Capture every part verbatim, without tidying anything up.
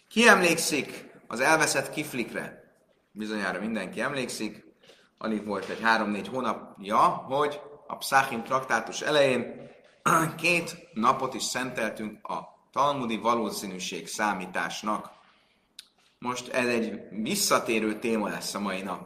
Ki emlékszik az elveszett kiflikre? Bizonyára mindenki emlékszik. Alig volt egy három-négy hónapja, hogy a Pszáchim traktátus elején két napot is szenteltünk a talmudi valószínűség számításnak. Most ez egy visszatérő téma lesz a mai nap.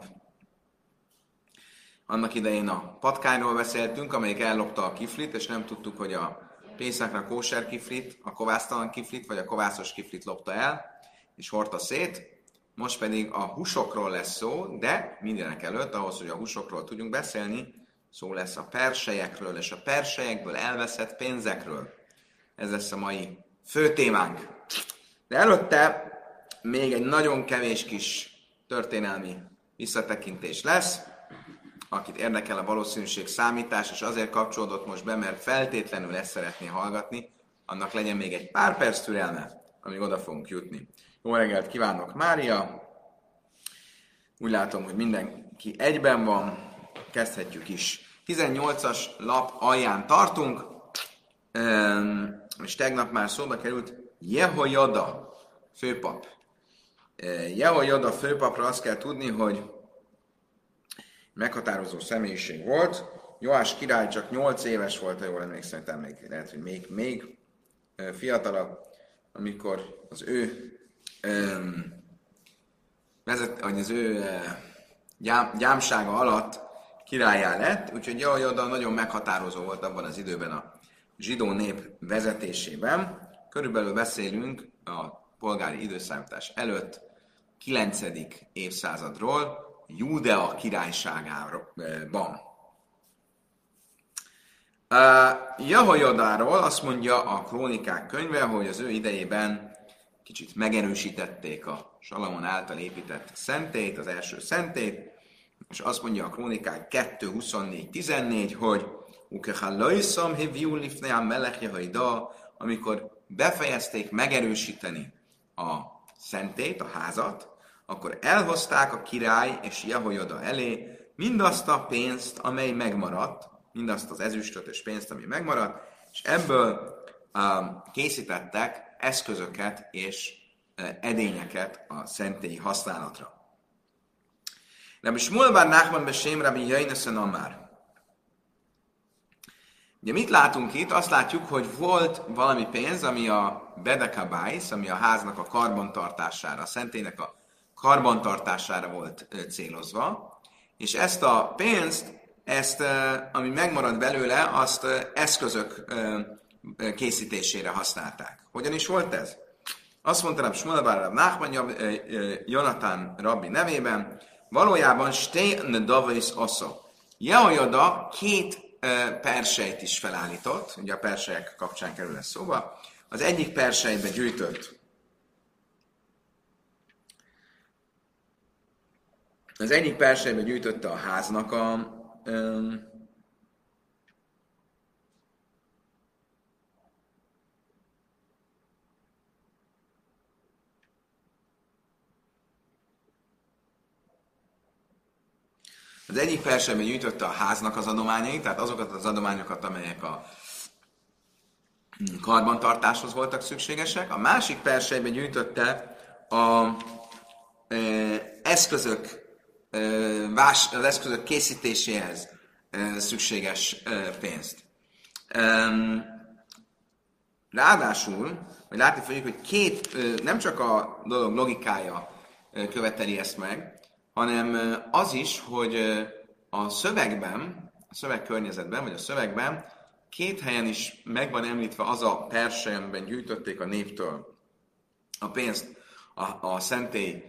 Annak idején a patkányról beszéltünk, amelyik ellopta a kiflit, és nem tudtuk, hogy a Pészakra kóser kiflit, a kovásztalan kiflit, vagy a kovászos kiflit lopta el, és hordta szét. Most pedig a húsokról lesz szó, de mindenek előtt, ahhoz, hogy a húsokról tudjunk beszélni, szó lesz a perselyekről, és a perselyekből elveszett pénzekről. Ez lesz a mai fő témánk. De előtte még egy nagyon kevés kis történelmi visszatekintés lesz, akit érdekel a valószínűség számítás, és azért kapcsolódott most be, mert feltétlenül ezt szeretné hallgatni, annak legyen még egy pár perc türelme, amíg oda fogunk jutni. Jó reggelt kívánok, Mária! Úgy látom, hogy mindenki egyben van, kezdhetjük is. tizennyolcas lap alján tartunk, és tegnap már szóba került Jehojada főpap. Jehojada főpapra azt kell tudni, hogy meghatározó személyiség volt. Joás király csak nyolc éves volt, ha jól emlékszem, tehát még, lehet, hogy még, még fiatalabb, amikor az ő um, vezet, vagy az ő uh, gyám, gyámsága alatt királlyá lett, úgyhogy Jehojada nagyon meghatározó volt abban az időben a zsidó nép vezetésében. Körülbelül beszélünk a polgári időszámítás előtt kilencedik évszázadról, Júdea királyságában. Uh, Jehojadáról azt mondja a Krónikák könyve, hogy az ő idejében kicsit megerősítették a Salamon által épített szentét, az első szentét, és azt mondja a Krónikák kettő huszonnégy tizennégy, hogy Ukechallaiszam heviu lifneam melech Jehojada, amikor befejezték megerősíteni a szentét, a házat, akkor elhozták a király és Jehojada elé mindazt a pénzt, amely megmaradt, mindazt az ezüstöt és pénzt, ami megmaradt, és ebből um, készítettek eszközöket és uh, edényeket a szentély használatra. Rabbi Shmuel bar Nachman besém Rabbi Yonasan Amár. Ugye mit látunk itt? Azt látjuk, hogy volt valami pénz, ami a bedekabájsz, ami a háznak a karbantartására, a szentélynek a karbantartására volt célozva, és ezt a pénzt, ezt, ami megmaradt belőle, azt eszközök készítésére használták. Hogyan is volt ez? Azt mondta Rabbi Shmuel bar Nachman Jonatán rabbi nevében, valójában Stein Davais Asa. Jehojada két persejt is felállított, ugye a perselyek kapcsán kerül ez szóba. Az egyik persejbe gyűjtött Az egyik persejbe gyűjtötte a háznak a um, az egyik persejbe gyűjtötte a háznak az adományait, tehát azokat az adományokat, amelyek a karbantartáshoz voltak szükségesek. A másik persejbe gyűjtötte a e, eszközök az eszközök készítéséhez szükséges pénzt. Ráadásul, hogy látni fogjuk, hogy két, nem csak a dolog logikája követeli ezt meg, hanem az is, hogy a szövegben, a szövegkörnyezetben, vagy a szövegben két helyen is meg van említve az a persely, amiben gyűjtötték a néptől a pénzt a, a szentély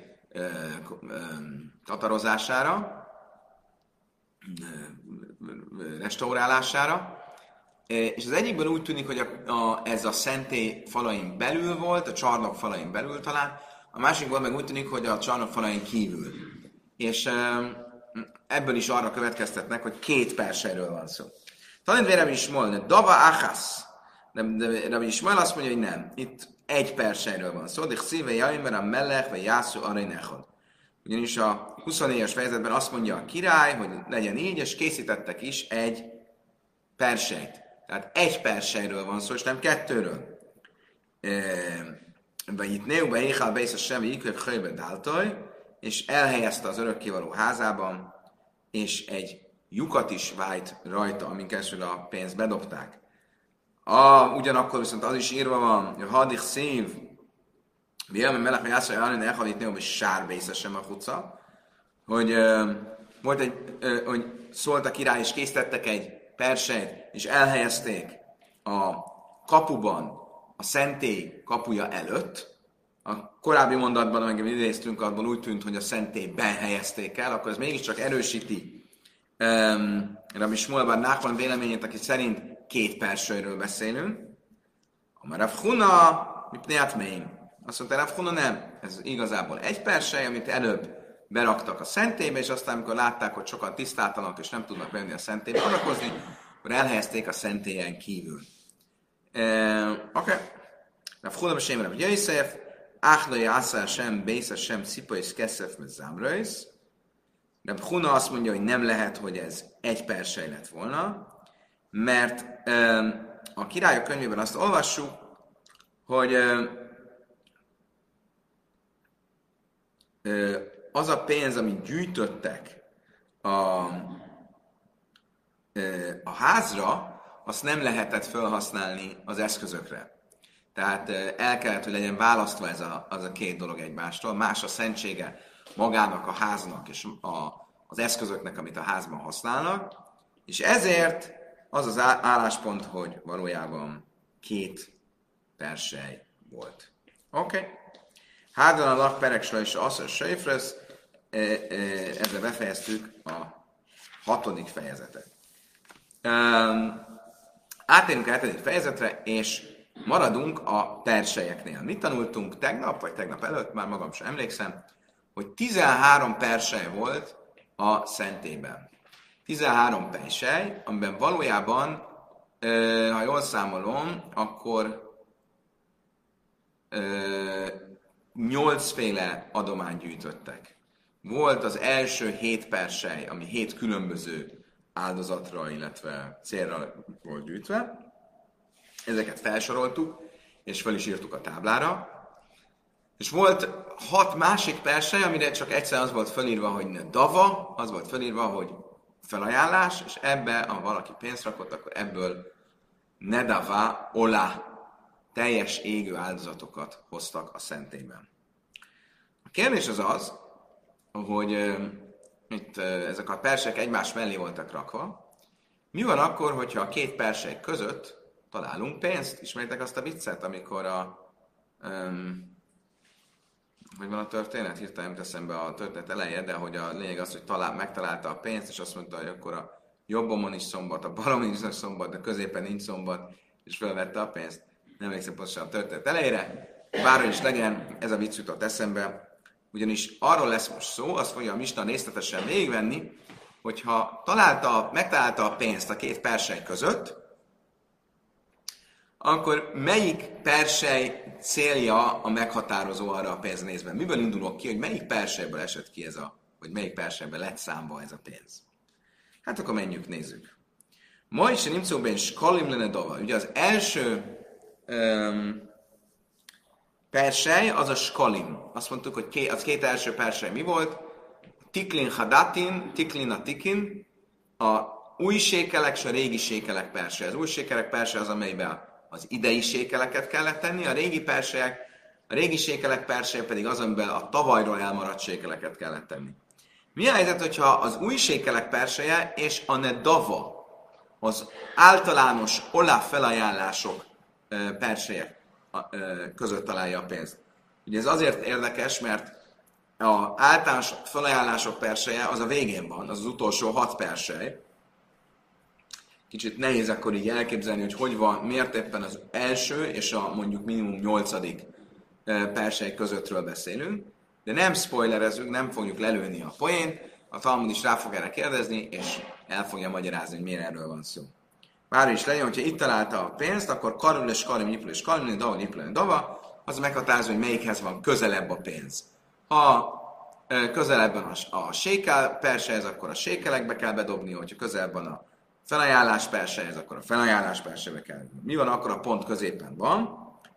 tatarozására, restaurálására, és az egyikben úgy tűnik, hogy a, a, ez a szentély falain belül volt, a csarnok falain belül talán, a másikban meg úgy tűnik, hogy a csarnok falain kívül. És ebből is arra következtetnek, hogy két perselyről van szó. Talán Rabbi Shmuel, Dava Achas, de Rabbi Shmuel azt mondja, hogy nem, itt egy perselyről van szó, de szíve jajmer a mellech, vagy jászú aranyechod. Ugyanis a huszonnégyes fejezetben azt mondja a király, hogy legyen így, és készítettek is egy persejt. Tehát egy persejről van szó, és nem kettőről. vagy itt névbe éhál bész semmi ikőbb hőbe dáltaj, és elhelyezte az örökkévaló házában, és egy lyukat is vájt rajta, amin keresztül a pénzt bedobták. A, ugyanakkor viszont az is írva van, hogy hadik szív, Bielme melech, hogy azt mondja, hogy elhalít néha, hogy sárbésze sem a huca, hogy ö, volt egy, ö, hogy szólt a király, és készítettek egy persejt, és elhelyezték a kapuban, a szentély kapuja előtt. A korábbi mondatban, amikor idéztünk, abban úgy tűnt, hogy a szentélyben helyezték el, akkor ez mégiscsak erősíti um, Rabbi Shmuel bar Nachman véleményét, aki szerint két persejről beszélünk. A Rav Huna, mipneat mein. Azt mondta, Rav Huna nem. Ez igazából egy persej, amit előbb beraktak a szentélybe, és aztán, amikor látták, hogy sokan tisztátalanok, és nem tudnak venni a szentélybe adakozni, akkor elhelyezték a szentélyen kívül. Uh, Oké. Okay. Rav Huna b'shem Rav Yosef, Achlai Asa sem, Bész sem, Szipa és Keszef, mert Zámrajsz. Rav Huna azt mondja, hogy nem lehet, hogy ez egy persej lett volna, mert uh, a királyok könyvében azt olvassuk, hogy uh, uh, az a pénz, amit gyűjtöttek a, uh, a házra, azt nem lehetett felhasználni az eszközökre. Tehát uh, el kellett, hogy legyen választva ez a, az a két dolog egymástól. Más a szentsége magának, a háznak és a, az eszközöknek, amit a házban használnak, és ezért az az álláspont, hogy valójában két persej volt. Oké. Okay. Hárdan a lakpereksra és asszor sejfresz, ezzel befejeztük a hatodik fejezetet. Um, átérünk a hetedik fejezetre, és maradunk a persejeknél. Mit tanultunk tegnap, vagy tegnap előtt, már magam sem emlékszem, hogy tizenhárom persej volt a szentélyben. tizenhárom persej, amiben valójában, ha jól számolom, akkor nyolcféle adományt gyűjtöttek. Volt az első hét persej, ami hét különböző áldozatra, illetve célra volt gyűjtve. Ezeket felsoroltuk, és fel is írtuk a táblára. És volt hat másik persej, amire csak egyszer az volt felírva, hogy ne dava, az volt felírva, hogy felajánlás, és ebbe, ha valaki pénzt rakott, akkor ebből ne dava ola, teljes égő áldozatokat hoztak a szentélyben. A kérdés az az, hogy uh, itt uh, ezek a persek egymás mellé voltak rakva. Mi van akkor, hogyha a két persek között találunk pénzt? Ismeritek azt a viccet, amikor a... Um, hogy van a történet? Hirtelen nem teszem be a történet eleje, de hogy a lényeg az, hogy talál, megtalálta a pénzt, és azt mondta, hogy akkor a jobbomon is szombat, a balomon is szombat, de középen nincs szombat, és felvette a pénzt. Nem emlékszem pontosan a történet elejére. Bárhogy is legyen, ez a vicc jutott eszembe. Ugyanis arról lesz most szó, azt fogja a Misna részletesen végigvenni, hogyha találta, megtalálta a pénzt a két persej között, akkor melyik persej célja a meghatározó arra a pénznézben? Miből indulok ki, hogy melyik persejből esett ki ez a, vagy melyik persejből lett számba ez a pénz? Hát akkor menjünk, nézzük. Ma is nem szó ben skalim lenne dava. Ugye az első um, persej, az a skalim. Azt mondtuk, hogy két, az két első persej mi volt? Tiklin hadatin, tiklin a tikin, a új sékelek és a régi sékelek persej. Az új sékelek persej az, amelyben az idei sékeleket kellett tenni, a régi persejek, a régi sékelek persej pedig az, amiben a tavalyról elmaradt sékeleket kellett tenni. Mi a helyzet, hogyha az új sékelek perseje és a nedava, az általános olaf felajánlások persejek között találja a pénzt? Ugye ez azért érdekes, mert az általános felajánlások perseje az a végén van, az az utolsó hat persej. Kicsit nehéz akkor így elképzelni, hogy hogy van, miért éppen az első és a mondjuk minimum nyolcadik persej közöttről beszélünk, de nem spoilerezünk, nem fogjuk lelőni a poént, a Talmud is rá fog erre kérdezni, és el fogja magyarázni, hogy miért erről van szó. Bár is legyen, hogyha itt találta a pénzt, akkor karul és karim, nyipul és karim, dava, nyipul, dava, az meghatározó, hogy melyikhez van közelebb a pénz. Ha közelebben a, a sékel persejhez, akkor a sékelekbe kell bedobni, hogyha közelebben a felajánlás persejhez, akkor a felajánlás persejbe kell. Mi van akkor a pont középen van?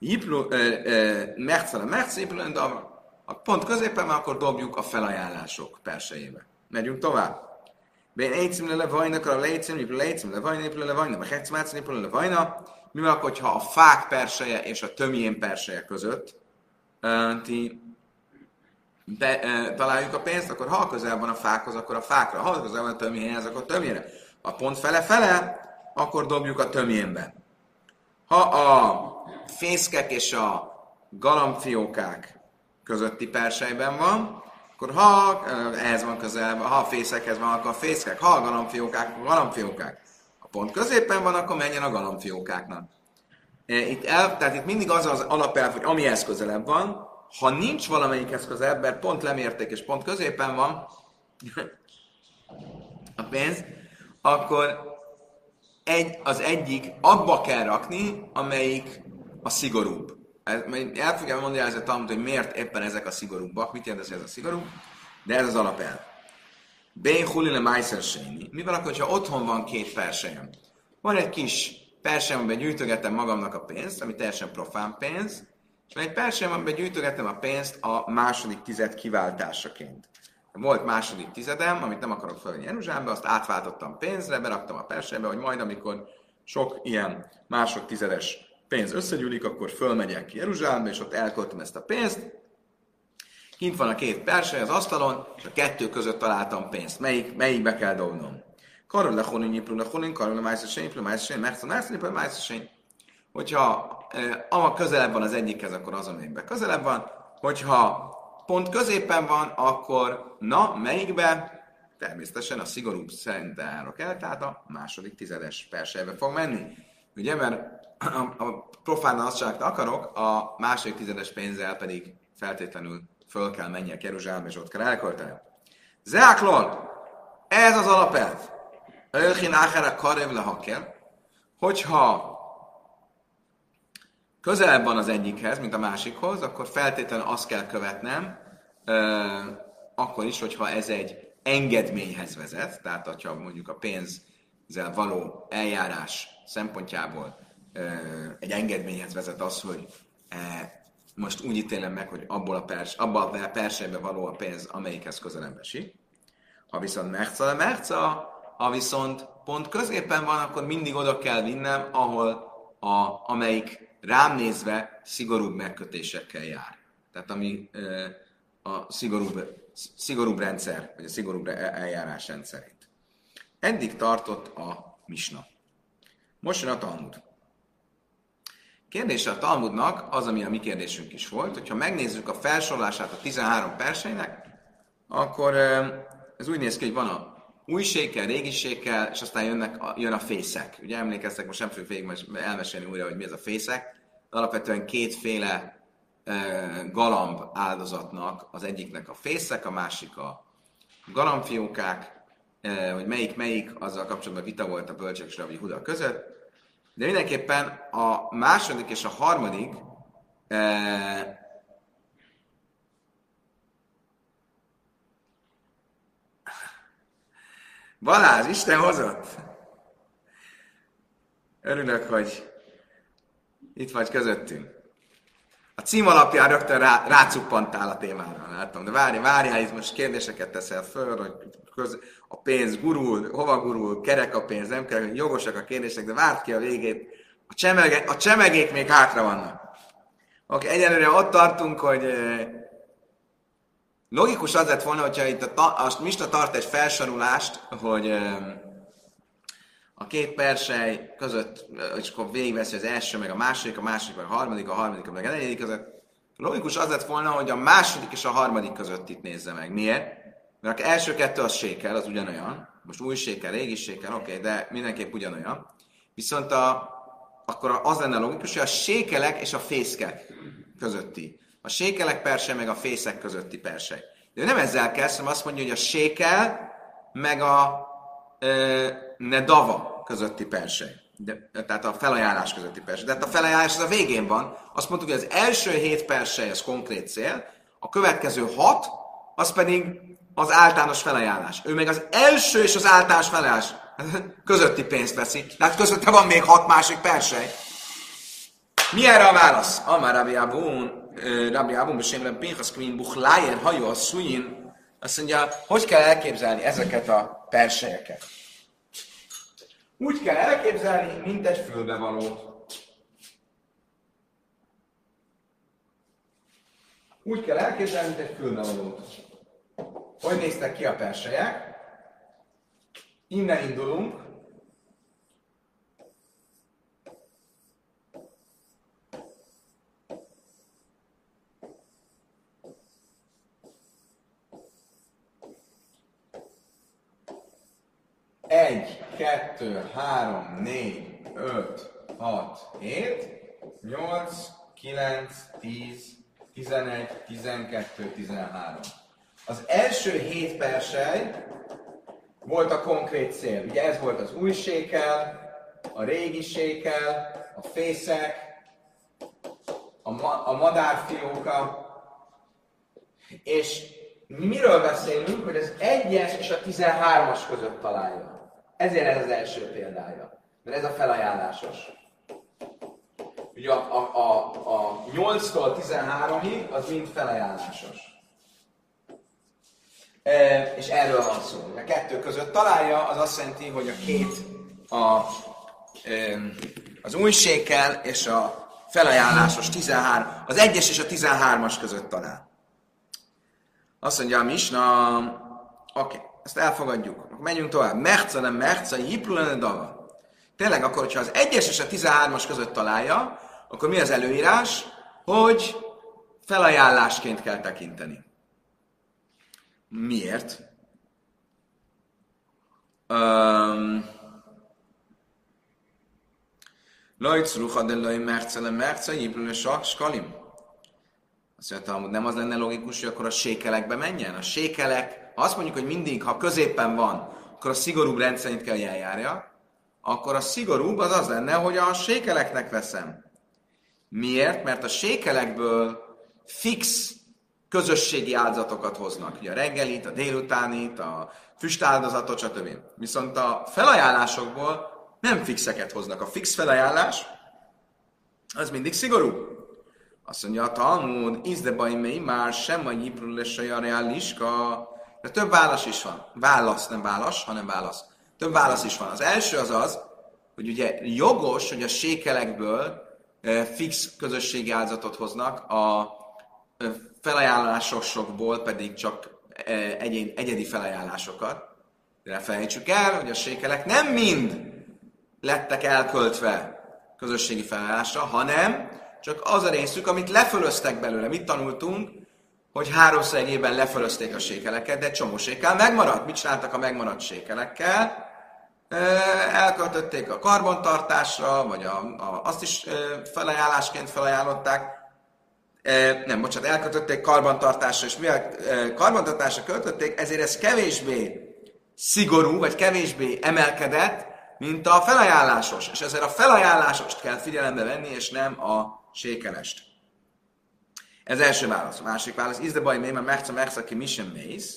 Jiplu, mercele, merc, jiplu, de a pont középen van, akkor dobjuk a felajánlások persejébe. Megyünk tovább. Bén éjcim le levajnak, a léjcim, jiplu léjcim, levajna, jiplu levajna, a hecmátszin, jiplu levajna. Mi van, hogyha a fák perseje és a tömjén perseje között uh, ti be, uh, találjuk a pénzt, akkor ha közel van a fákhoz, akkor a fákra, ha közel van a tömjénhez, akkor a tömjére. A pont fele-fele, akkor dobjuk a tömjénbe. Ha a fészkek és a galambfiókák közötti persejben van, akkor ha ehhez van közel, ha a fészekhez van, akkor a fészkek, ha a galambfiókák, akkor a galambfiókák. A pont középen van, akkor menjen a galambfiókáknak. Itt el, tehát itt mindig az az alapelv, hogy amihez közelebb van, ha nincs valamelyikhez közelebb, mert pont lemérték és pont középen van a pénz, akkor egy, az egyik abba kell rakni, amelyik a szigorúbb. El fogja mondani ez a Talmud, hogy miért éppen ezek a szigorúbbak, mit jelent ez a szigorúbb, de ez az alapelv. Bén hulile májszersényi. Mi van akkor, ha otthon van két persejem? Van egy kis persejem, amiben gyűjtögetem magamnak a pénzt, ami teljesen profán pénz, és van egy persejem, amiben gyűjtögetem a pénzt a második tized kiváltásaként. Volt második tizedem, amit nem akarok felvenni Jeruzsálembe, azt átváltottam pénzre, beraktam a persejbe, hogy majd amikor sok ilyen másodtizedes pénz összegyűlik, akkor fölmegyek ki Jeruzsálembe, és ott elköltöm ezt a pénzt. Kint van a két persely az asztalon, és a kettő között találtam pénzt. Melyik, melyikbe kell dobnom? Karol le honin, nyiplu le honin, karol le májszesén, nyiplu májszesén, mersz a májszesén, nyiplu májszesén. Hogyha eh, közelebb van az egyikhez, akkor az, amelyikben közelebb van. Hogyha pont középen van, akkor na, melyikbe? Természetesen a szigorúbb szerint járok el, tehát a második tizedes persejbe fog menni. Ugye, mert a, a profán azt akarok, a második tizedes pénzzel pedig feltétlenül föl kell menjek Jeruzsálembe, és ott kell elköltenem. Zeáklon! Ez az alapelv. Ölchin áhára karev lehakker, hogyha közelebb van az egyikhez, mint a másikhoz, akkor feltétlenül azt kell követnem, euh, akkor is, hogyha ez egy engedményhez vezet, tehát hogyha mondjuk a pénzzel való eljárás szempontjából euh, egy engedményhez vezet az, hogy eh, most úgy ítélem meg, hogy abból a pers, abban a persejbe való a pénz, amelyikhez közelebb esik. Ha viszont merca le merca, ha viszont pont középen van, akkor mindig oda kell vinnem, ahol a, amelyik rám nézve szigorúbb megkötésekkel jár. Tehát ami e, a szigorúbb, szigorúbb rendszer, vagy a szigorúbb eljárás rendszerét. Eddig tartott a misna. Most jön a Talmud. Kérdése a Talmudnak az, ami a mi kérdésünk is volt, hogyha megnézzük a felsorolását a tizenhárom persejnek, akkor ez úgy néz ki, hogy van a új sékkel, régi sékkel, és aztán jönnek a, jön a fészek. Ugye emlékeztek, most nem fogjuk végig elmesélni újra, hogy mi ez a fészek. Alapvetően kétféle e, galamb áldozatnak, az egyiknek a fészek, a másik a galambfiókák, e, hogy melyik melyik, azzal kapcsolatban vita volt a bölcsek és Rabbi Huda között. De mindenképpen a második és a harmadik e, Balázs, Isten hozott! Örülök, hogy itt vagy közöttünk. A cím alapján rögtön rá, rácuppantál a témára, látom. De várj, várjál, itt most kérdéseket teszel föl, hogy köz, a pénz gurul, hova gurul, kerek a pénz, nem kerek, jogosak a kérdések, de várd ki a végét. A, csemege, a csemegék még hátra vannak. Oké, egyelőre ott tartunk, hogy eh, logikus az lett volna, hogyha itt a, a Misna tart egy felsorolást, hogy eh, a két persely között, és akkor végigveszi az első, meg a második, a második, meg a harmadik, a harmadik, meg a negyedik között. Logikus az lett volna, hogy a második és a harmadik között itt nézze meg. Miért? Mert az első kettő az sékel, az ugyanolyan. Most új sékel, régi sékel, oké, okay, de mindenképp ugyanolyan. Viszont a, akkor az lenne logikus, hogy a sékelek és a fészkek közötti. A sékelek persely, meg a fészek közötti persely. De ő nem ezzel kezd, hanem azt mondja, hogy a sékel, meg a ö, nedava közötti persely. De, tehát a felajánlás közötti persely. De hát a felajánlás az a végén van. Azt mondtuk, hogy az első hét persely az konkrét cél, a következő hat, az pedig az általános felajánlás. Ő meg az első és az általános felajánlás közötti pénzt veszi. Tehát közötte van még hat másik persely. Mi erre a válasz? Amár Rabbi Abun, Rabbi Abun, Besémre Pinchas Kvin Buchlájer, hajó a Szuin, azt mondja, hogy kell elképzelni ezeket a perselyeket? Úgy kell elképzelni, mint egy fülbevalót. Úgy kell elképzelni, mint egy fülbevalót. Hogy néztek ki a perselyek? Innen indulunk. Egy, kettő, három, négy, öt, hat, hét, nyolc, kilenc, tíz, tizenegy, tizenkettő, tizenhárom. Az első hét persely volt a konkrét cél. Ugye ez volt az új sékel, a régi sékel, a fészek, a, ma- a madárfióka, és miről beszélünk, hogy az egyes és a tizenhármas között találja. Ezért ez az első példája. Mert ez a felajánlásos. Ugye a, a, a, a nyolctól tizenháromig az mind felajánlásos. E, és erről van szó. A kettő között találja, az azt jelenti, hogy a két, a, e, az új sékel és a felajánlásos tizenhárom, az egyes és a tizenhármas között talál. Azt mondja a Misna, oké, okay, ezt elfogadjuk. Akkor menjünk tovább. Merca nem merca, hiplulene dava. Tényleg akkor, hogyha az egyes és a tizenhármas között találja, akkor mi az előírás? Hogy felajánlásként kell tekinteni. Miért? Um, Lajc ruha de laj merca nem merca, hiplulene skalim. Azt mondta, hogy nem az lenne logikus, hogy akkor a sékelekbe menjen? A sékelek, ha azt mondjuk, hogy mindig, ha középen van, akkor a szigorúbb rendszerint kell eljárja, akkor a szigorúbb az az lenne, hogy a sékeleknek veszem. Miért? Mert a sékelekből fix közösségi áldozatokat hoznak. Ugye a reggelit, a délutánit, a füstáldozatot, stb. Viszont a felajánlásokból nem fixeket hoznak. A fix felajánlás az mindig szigorú. Azt mondja a Talmud, izdebaj mely már sem a nyiprul és a reáliska. De több válasz is van. Válasz, nem válasz, hanem válasz. Több válasz is van. Az első az az, hogy ugye jogos, hogy a sékelekből e, fix közösségi áldozatot hoznak, a e, felajánlásokból pedig csak e, egyén, egyedi felajánlásokat. De ne felejtsük el, hogy a sékelek nem mind lettek elköltve közösségi felajánlásra, hanem csak az a részük, amit lefölöztek belőle. Mit tanultunk? Hogy háromszor egy évben lefölözték a sékeleket, de csomó sékel megmaradt. Mit csináltak a megmaradt sékelekkel? Elköltötték a karbantartásra, vagy a, a, azt is felajánlásként felajánlották. Nem, bocsánat, elköltötték karbantartásra, és mivel karbantartásra költötték, ezért ez kevésbé szigorú, vagy kevésbé emelkedett, mint a felajánlásos. És ezért a felajánlásost kell figyelembe venni, és nem a sékelest. Ez első válasz. A másik válasz, is de baj, mert merca, merca, ki mi sem mész.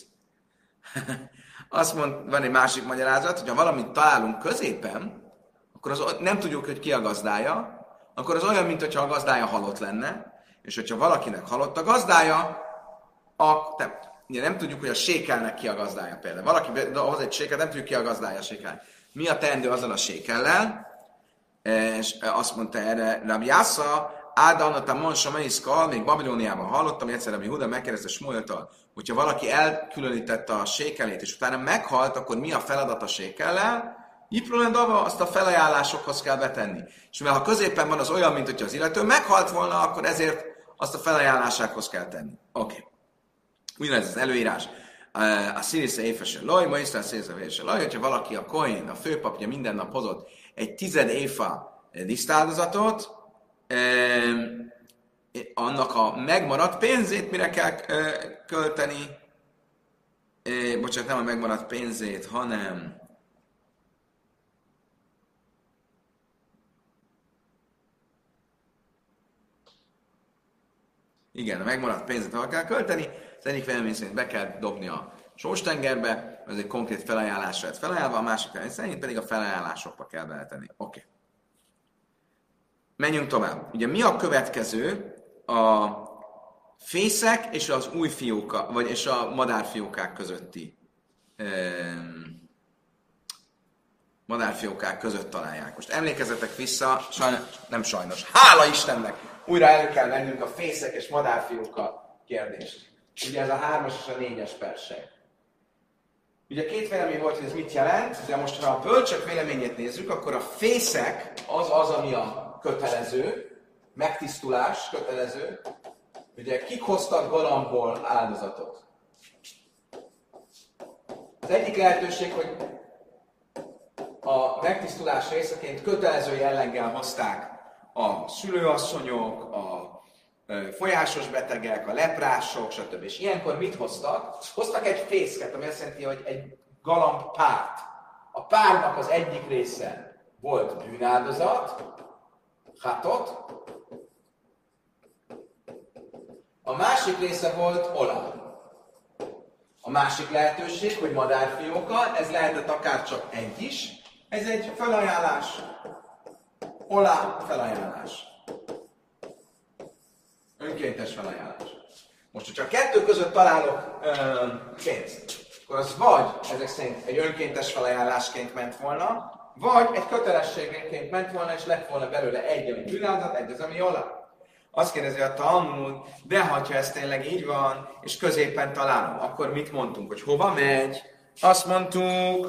Azt mond, van egy másik magyarázat, hogy ha valamit találunk középen, akkor az, nem tudjuk, hogy ki a gazdája, akkor az olyan, mintha a gazdája halott lenne, és hogyha valakinek halott a gazdája, a, nem, nem tudjuk, hogy a sékelnek ki a gazdája például. Valaki hoz egy sékel, nem tudjuk, ki a gazdája a sékel. Mi a teendő azzal a sékellel? És azt mondta erre Rabbi Yassa, Áda a Monsa Meiszkal, még Babilóniában hallottam, hogy egyszer Rabbi Huda megkérdezte Smueltól, hogyha valaki elkülönítette a sékelét, és utána meghalt, akkor mi a feladat a sékellel? Iprolendava, azt a felajánlásokhoz kell betenni. És mivel ha középen van az olyan, mint hogyha az illető meghalt volna, akkor ezért azt a felajánlásákhoz kell tenni. Oké. Okay. Ugyanez az előírás. A szírisze éfese laj, ma isztán szézevésre laj, hogyha valaki a koin, a főpapja minden nap hozott egy tized éfa disztáldozatot, eh, annak a megmaradt pénzét mire kell eh, költeni, eh, bocsánat, nem a megmaradt pénzét, hanem igen, a megmaradt pénzét hol kell költeni, az egyik vélemény szerint be kell dobni a sóstengerbe, ez egy konkrét felajánlásra lett felajánlva, a másik vélemény szerint pedig a felajánlásokba kell beletenni. Oké. Okay. menjünk tovább. Ugye mi a következő? A fészek és az új fióka, vagy és a madárfiókák közötti um, madárfiókák között találják. Most emlékezzetek vissza, sajnos, nem sajnos, hála Istennek, újra elő kell vennünk a fészek és madárfióka kérdést. Ugye ez a hármas és a négyes persely. Ugye két vélemény volt, hogy ez mit jelent, de most ha a bölcsök véleményét nézzük, akkor a fészek az az, ami a kötelező, megtisztulás kötelező. Ugye kik hoztak galambból áldozatot? Az egyik lehetőség, hogy a megtisztulás részeként kötelező jelleggel hozták a szülőasszonyok, a folyásos betegek, a leprások, stb. És ilyenkor mit hoztak? Hoztak egy fészket, ami azt jelenti, hogy egy galamb párt. A párnak az egyik része volt bűnáldozat, hatot, a másik része volt olaj. A másik lehetőség, hogy madárfióka, ez lehetett akár csak egy is, ez egy felajánlás, olá felajánlás. Önkéntes felajánlás. Most, hogyha a kettő között találok ö, pénzt, akkor az vagy ezek szerint egy önkéntes felajánlásként ment volna, vagy egy kötelességként ment volna, és lett volna belőle egy, ami bűnáldozat, egy az, ami olaj. Azt kérdezi a Talmud, de ha ez tényleg így van, és középen találom, akkor mit mondtunk, hogy hova megy? Azt mondtuk,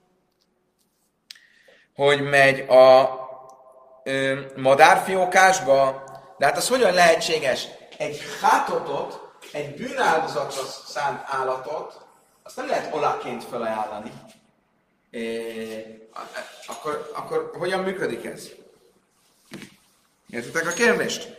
hogy megy a ö, madárfiókásba, de hát az hogyan lehetséges? Egy hátotot, egy bűnáldozatra szánt állatot, azt nem lehet olaként felajánlani. É, akkor, akkor hogyan működik ez? Értitek a kérdést?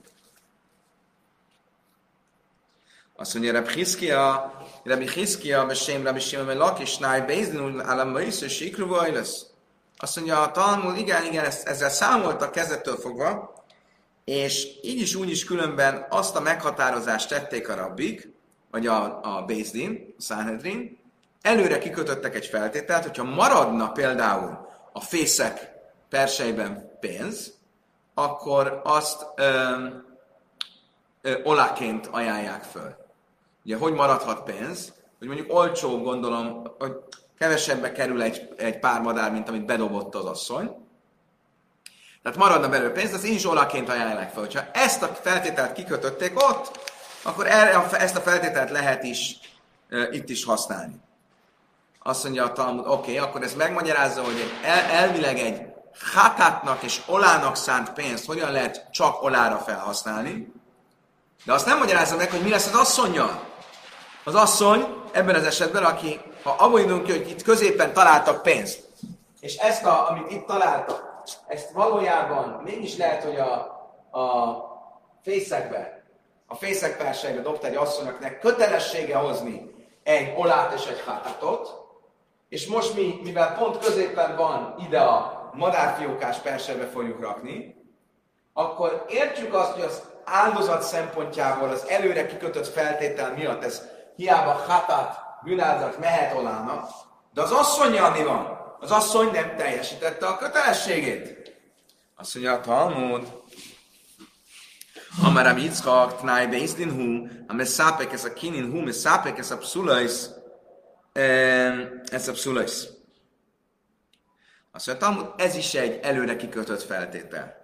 Azt mondja, Reb Hiszkia, Reb Hiszkia, Besém, Reb Simon, Lakis, Náj, Bézdin, Állam, és Sikruvaj lesz. Azt mondja, a Talmud, igen, igen, ezt, ezzel számoltak kezdettől fogva, és így is, úgy is különben azt a meghatározást tették a rabbik, vagy a, a Bézdin, a Sanhedrin, előre kikötöttek egy feltételt, hogyha maradna például a fészek persejben pénz, akkor azt ö, ö, oláként ajánlják föl. Ugye, hogy maradhat pénz? Hogy mondjuk olcsó, gondolom, hogy kevesebbe kerül egy, egy pár madár, mint amit bedobott az asszony. Tehát maradna belőle pénz, de azt én is olaként ajánlják fel. Ha ezt a feltételt kikötötték ott, akkor erre, ezt a feltételt lehet is e, itt is használni. Azt mondja a Talmud, oké, okay, akkor ez megmagyarázza, hogy el, elvileg egy hatátnak és olának szánt pénzt hogyan lehet csak olára felhasználni, de azt nem magyarázza meg, hogy mi lesz az asszonnyal. Az asszony ebben az esetben, aki, ha abból indulunk ki, hogy itt középen találtak pénzt, és ezt, a, amit itt találtak, ezt valójában mégis lehet, hogy a, a fészekbe, a fészekpersejbe dobta egy asszonyoknak kötelessége hozni egy olát és egy hátatot, és most mi, mivel pont középen van ide a madárfiókás persejbe fogjuk rakni, akkor értjük azt, hogy az áldozat szempontjából az előre kikötött feltétel miatt ez hiába hatát, bűnáldozat mehet olának, de az asszonnyal mi van? Az asszony nem teljesítette a kötelességét. Azt mondja a Talmud, Amaram Yitzchak, Tnai Beisdin Hu, Ame Szápek ez a Kinin Hu, Me Szápek ez a Pszulajsz, ez a Pszulajsz. Azt mondja a Talmud, ez is egy előre kikötött feltétel.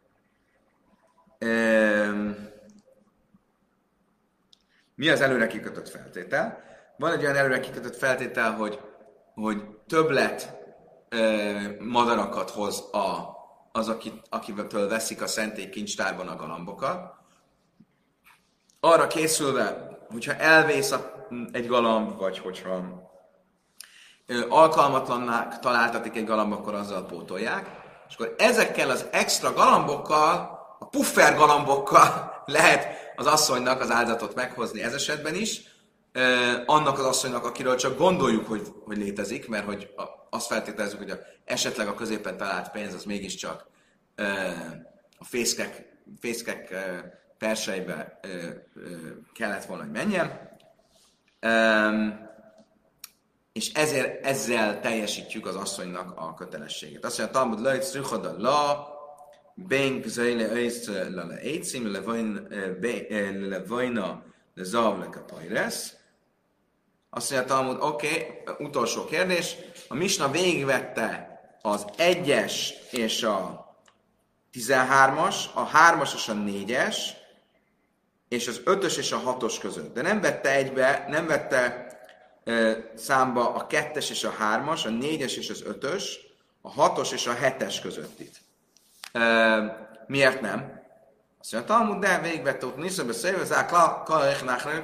Mi az előre kikötött feltétel? Van egy olyan előre kikötött feltétel, hogy, hogy többlet madarakat hoz a, az, akit, akitől veszik a szentély kincstárban a galambokat. Arra készülve, hogyha elvész a, egy galamb, vagy hogyha ö, alkalmatlanná találtatik egy galamb, akkor azzal pótolják. És akkor ezekkel az extra galambokkal, a puffer galambokkal lehet az asszonynak az áldozatot meghozni ez esetben is, ö, annak az asszonynak, akiről csak gondoljuk, hogy, hogy létezik, mert hogy a, azt feltételezzük, hogy a, esetleg a középen talált pénz az mégiscsak ö, a fészkek, fészkek ö, persejbe ö, ö, kellett volna, hogy menjen. Ö, és ezért ezzel teljesítjük az asszonynak a kötelességet. Azt mondja, Talmud lejt szüchoda la, Bénk zöjle ősz le éjcím, levajna le zavlek a pajresz. Azt mondja Talmud, oké, okay, utolsó kérdés. A Misna végigvette az egyes és a tizenhármas, a hármas és a négyes, és az ötös és a hatos között. De nem vette egybe, nem vette e, számba a kettes és a hármas, a négyes és az ötös, a hatos és a hetes közöttit. E, miért nem? Azt mondja, Talmud, de végigvette ott niszöbbe szépen, az áklak,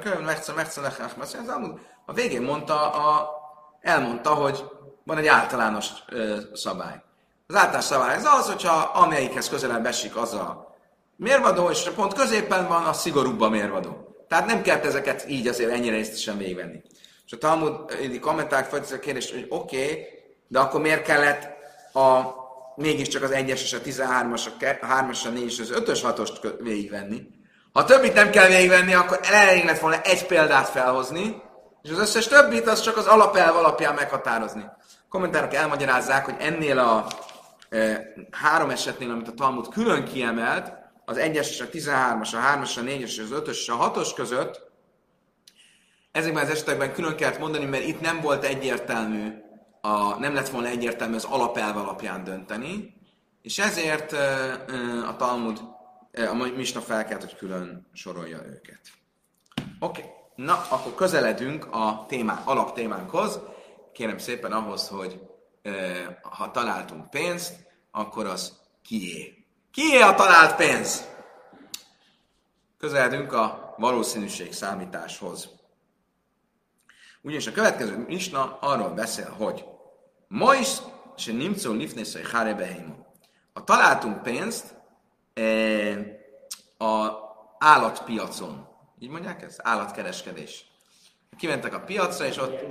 a végén mondta, a, elmondta, hogy van egy általános ö, szabály. Az általános szabály az az, hogyha amelyikhez közelebb esik, az a mérvadó, és pont középen van, a szigorúbb a mérvadó. Tehát nem kellett ezeket így azért ennyire részletesen végigvenni. És a Talmud kommentárok folytatja a kérdést, hogy oké, okay, de akkor miért kellett a, mégiscsak az egyes és a tizenhármas, a hármas, a négyes és az ötös, hatost végigvenni? Ha többit nem kell végigvenni, akkor elég lett volna egy példát felhozni, és az összes többit az csak az alapelv alapján meghatározni. A kommentárok elmagyarázzák, hogy ennél a e, három esetnél, amit a Talmud külön kiemelt, az egyes és a tizenhármas, a hármas, a négyes és az ötös és a hatos között, ezekben az esetekben külön kellett mondani, mert itt nem volt egyértelmű, a, nem lett volna egyértelmű az alapelv alapján dönteni, és ezért e, e, a Talmud, e, a Misna felkelt, hogy külön sorolja őket. Oké. Okay. Na, akkor közeledünk a témá, alaptémánkhoz. Kérem szépen ahhoz, hogy e, ha találtunk pénzt, akkor az kié. Kié a talált pénz? Közeledünk a valószínűség számításhoz. Ugyanis a következő misna arról beszél, hogy Mojsz se nimcó lifnészai hárebehému. Ha találtunk pénzt e, a állatpiacon, így mondják ezt? Állatkereskedés. Kimentek a piacra, és ott...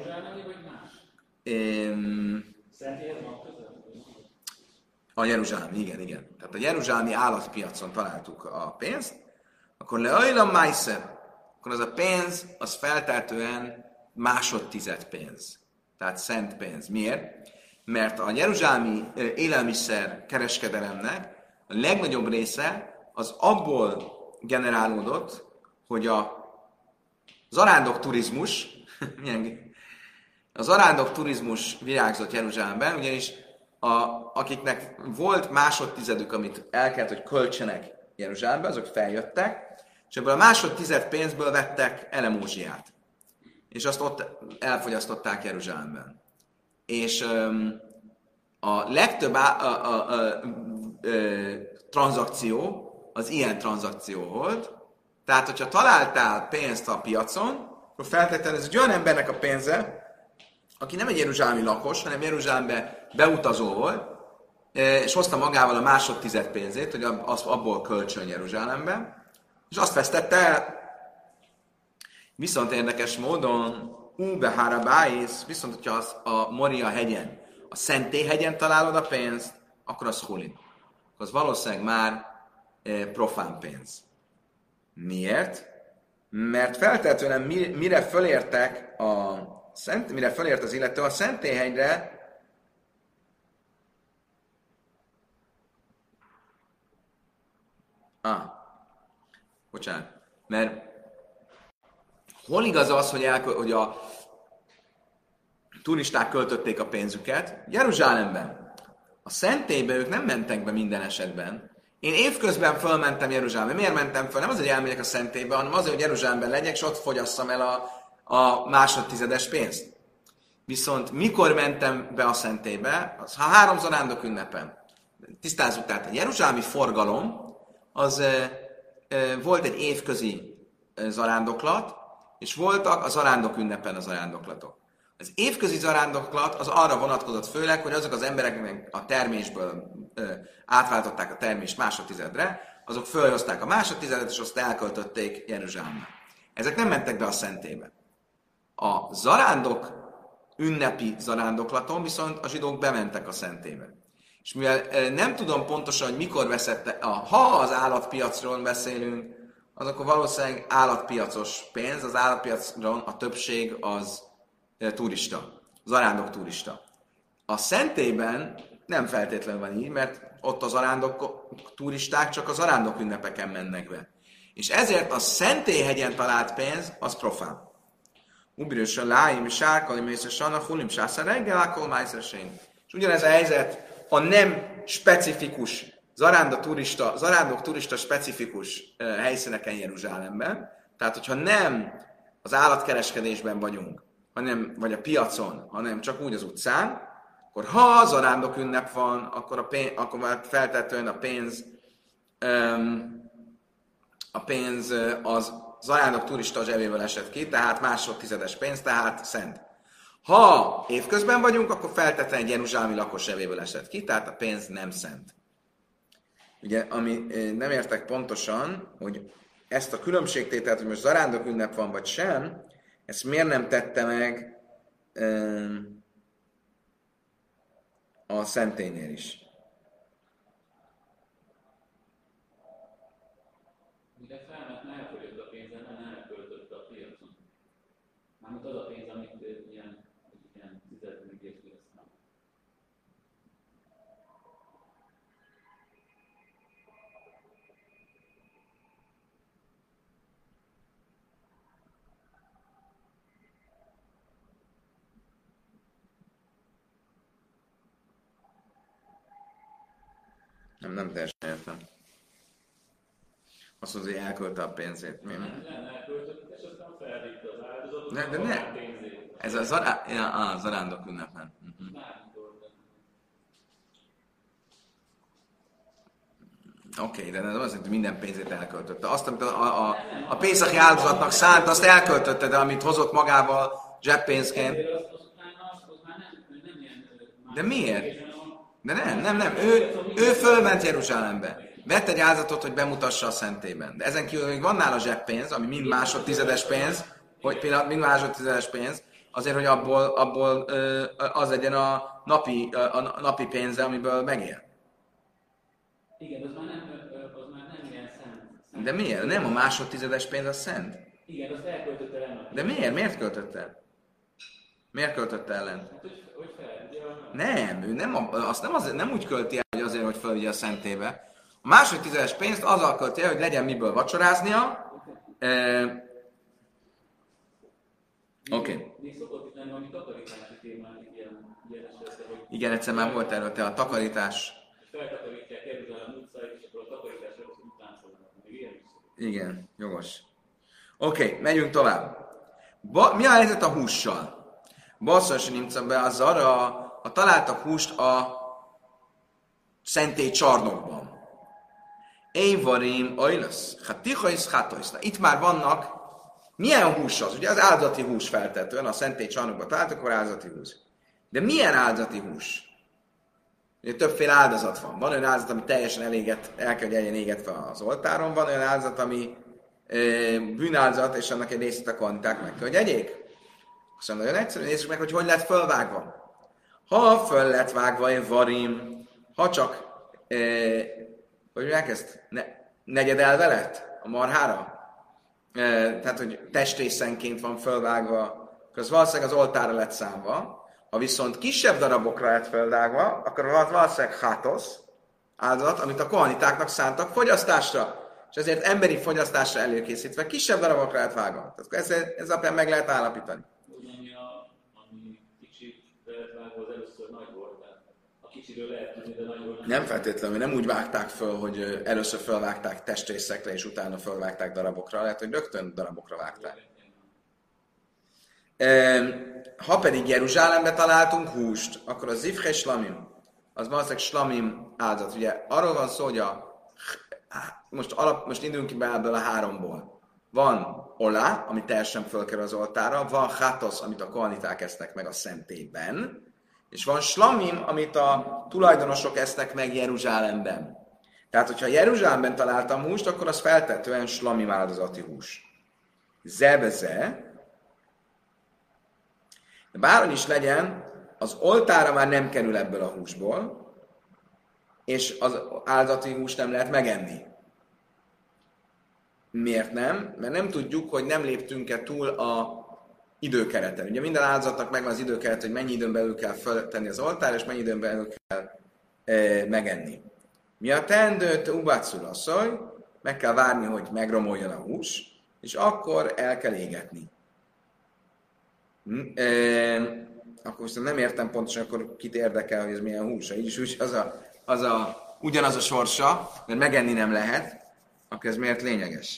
Um, a Jeruzsálemi, igen, igen. Tehát a jeruzsálemi állatpiacon találtuk a pénzt, akkor leajlam májszer, akkor az a pénz, az feltehetően másodtized pénz. Tehát szent pénz. Miért? Mert a jeruzsálemi élelmiszer kereskedelemnek a legnagyobb része az abból generálódott, hogy a zarándok turizmus, a zarándok turizmus virágzott Jeruzsálemben, ugyanis a, akiknek volt másodtizedük, amit el kellett, hogy költsenek Jeruzsálembe, azok feljöttek, és ebből a másodtized pénzből vettek elemózsiát. És azt ott elfogyasztották Jeruzsálemben. És um, a legtöbb á, a, a, a, a, a, tranzakció az ilyen tranzakció volt. Tehát, hogyha találtál pénzt a piacon, akkor feltétlenül ez egy olyan embernek a pénze, aki nem egy jeruzsálemi lakos, hanem Jeruzsálembe beutazó volt, és hozta magával a másodtized pénzét, hogy abból kölcsön Jeruzsálembe, és azt vesztette el. Viszont érdekes módon, Ube Harabáisz, viszont hogyha az a Moria hegyen, a Szentélyhegyen találod a pénzt, akkor az hulin. Az valószínűleg már e, profán pénz. Miért? Mert feltétlenül mire fölértek a szent, mire fölért az illető a Szentélyhegyre, ah, bocsánat, mert hol igaz az, hogy, el, hogy a turisták költötték a pénzüket? Jeruzsálemben. A szentélybe ők nem mentek be minden esetben. Én évközben fölmentem Jeruzsálembe. Miért mentem föl? Nem az, hogy elmegyek a szentélybe, hanem azért, hogy Jeruzsálemben legyek, és ott fogyasszam el a, a másodtizedes pénzt. Viszont mikor mentem be a szentélybe? Az, ha három zarándok ünnepen. Tisztázzuk, tehát a jeruzsálemi forgalom, az e, e, volt egy évközi zarándoklat, és voltak a zarándok ünnepen a zarándoklatok. Az évközi zarándoklat az arra vonatkozott főleg, hogy azok az emberek a termésből ö, átváltották a termést másodtizedre, azok fölhozták a másodtizedet, és azt elköltötték Jeruzsálembe. Ezek nem mentek be a szentélybe. A zarándok ünnepi zarándoklaton viszont a zsidók bementek a szentélybe. És mivel ö, nem tudom pontosan, hogy mikor veszette, a, ha az állatpiacról beszélünk, az akkor valószínűleg állatpiacos pénz, az állatpiacon a többség az turista, zarándok turista. A szentélyben Nem feltétlenül van így, mert ott az arándok turisták csak az arándok ünnepeken mennek be. És ezért a Szentélyhegyen talált pénz, az profán. Ubirősön láim, sárkalim, és sanna, hulim, sászá reggel, akkor májszersein. És ugyanez a helyzet a nem specifikus, zaránda turista, zarándok turista specifikus uh, helyszíneken Jeruzsálemben. Tehát, hogyha nem az állatkereskedésben vagyunk, hanem, vagy a piacon, hanem csak úgy az utcán, akkor ha az zarándok ünnep van, akkor, a pénz, akkor feltetően a pénz um, a pénz az zarándok turista zsebéből esett ki, tehát másodtizedes pénz, tehát szent. Ha évközben vagyunk, akkor feltétlenül egy jeruzsálemi lakos zsebéből esett ki, tehát a pénz nem szent. Ugye, ami nem értek pontosan, hogy ezt a különbségtételt, hogy most zarándok ünnep van, vagy sem, ezt miért nem tette meg um, a szentélynél is. Mire felmet elfogyott a pénzen, nem elköltötte a piacon. Mármint az a pénz, amit ilyen, ilyen tizedműk és lesznek. Nem, nem teljesen értem. Azt mondja, hogy elkölte a pénzét. Mi? Nem, nem elköltött, és aztán felvitte az áldozatot, Ne, de a ne. pénzét. Ez a, zará... ja, a zarándok ünnepen. Uh-huh. Oké, okay, de nem az, hogy minden pénzét elköltötte. Azt, amit a, a, a, a pénzaki áldozatnak szánt, azt elköltötte, de amit hozott magával zseppénzként. De miért? De nem, nem, nem. Ő, ő fölment Jeruzsálembe. Vett egy áldozatot, hogy bemutassa a szentélyben. De ezen kívül még van nála zseppénz, ami mind másodtizedes pénz, hogy pillanat, mind másodtizedes pénz, azért, hogy abból, abból az legyen a napi, a napi pénze, amiből megél. Igen, az már nem, az már nem ilyen szent. szent. De miért? Nem a másodtizedes pénz, az szent. Igen, azt elköltötte el. De miért? Miért költötte? Miért költötte ellen? Hát, hogy, hogy fel, ugye, Nem, ő nem, azt nem, azért, nem úgy költi el, hogy azért, hogy felvigye a szentébe. A másodtizedes pénzt azzal költi el, hogy legyen miből vacsoráznia. E... Oké. Okay. Még szokott itt lenni valami takarítási témán, ilyen, ilyen esetben, hogy... Igen, egyszer már volt erről, te a takarítás. Feltakarítják Jeruzsálem utcáit, és akkor a takarításra után szólnak. Még ilyen is szokott. Igen, jogos. Oké, okay, megyünk tovább. Ba, mi a helyzet a hússal? Basszas nimca be az arra, a találtak húst a szentély csarnokban. Évarim ajlasz, hát tichaisz, hátajsz. Itt már vannak, milyen hús az? Ugye az áldozati hús feltetően, a szentély csarnokban találtak, akkor áldozati hús. De milyen áldozati hús? Ugye többféle áldozat van. Van olyan áldozat, ami teljesen eléget, el kell, hogy legyen égetve az oltáron, van olyan áldozat, ami e, bűnáldozat, és annak egy részét a kanták meg kell, hogy egyék. Azt nagyon egyszerű, nézzük meg, hogy hogy lett fölvágva. Ha föl lett vágva egy varim, ha csak, e, hogy mondják ezt, ne, negyedelve lett a marhára, e, tehát, hogy testrészenként van fölvágva, akkor az valószínűleg az oltára lett számva. Ha viszont kisebb darabokra lett fölvágva, akkor valószínűleg hátosz, áldozat, amit a kohanitáknak szántak fogyasztásra, és ezért emberi fogyasztásra előkészítve kisebb darabokra lett vágva. Tehát ez, ez alapján meg lehet állapítani. Ami, a, ami kicsit lehet vágva, az először nagy volt. A kicsiről lehet tudni, de nagy volt. Nem feltétlenül, nem úgy vágták föl, hogy először fölvágták testrészekre, és utána fölvágták darabokra. Lehet, hogy rögtön darabokra vágták. Ha pedig Jeruzsálembe találtunk húst, akkor a zivche slamim, az valószínűleg slamim áldozat. Ugye arról van szó, hogy a, most, alap, most indulunk ki be ebből a háromból. Van olá, ami teljesen fölkerül az oltára, van hátosz, amit a kohaniták esznek meg a szentélyben, és van slamim, amit a tulajdonosok esznek meg Jeruzsálemben. Tehát, hogyha Jeruzsálemben találtam húst, akkor az feltetően slamim áldozati hús. Zebeze, de bárhogy is legyen, az oltára már nem kerül ebből a húsból, és az áldozati húst nem lehet megenni. Miért nem? Mert nem tudjuk, hogy nem léptünk-e túl a időkereten. Ugye minden áldozatnak megvan az időkeret, hogy mennyi időn belül kell feltenni az oltára, és mennyi időn belül kell e, megenni. Mi a teendő, ubácul asszony, meg kell várni, hogy megromoljon a hús, és akkor el kell égetni. E, akkor most nem értem pontosan, akkor kit érdekel, hogy ez milyen hús. Így is úgy, az a, az a, ugyanaz a sorsa, mert megenni nem lehet, akkor ez miért lényeges?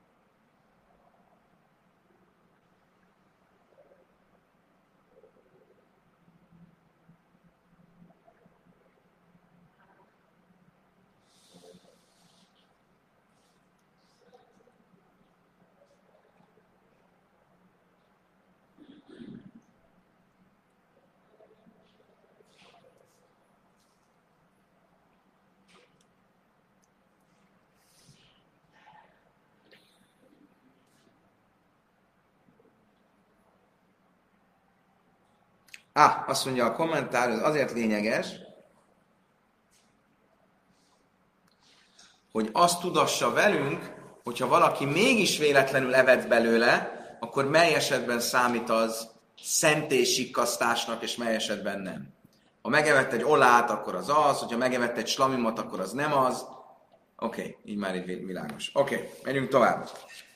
Á, azt mondja a kommentár, ez azért lényeges, hogy azt tudassa velünk, hogyha valaki mégis véletlenül evett belőle, akkor mely esetben számít az szentélysikkasztásnak, és mely esetben nem. Ha megevett egy olát, akkor az az, hogyha megevett egy slamimot, akkor az nem az. Oké, okay, így már így világos. Oké, okay, menjünk tovább.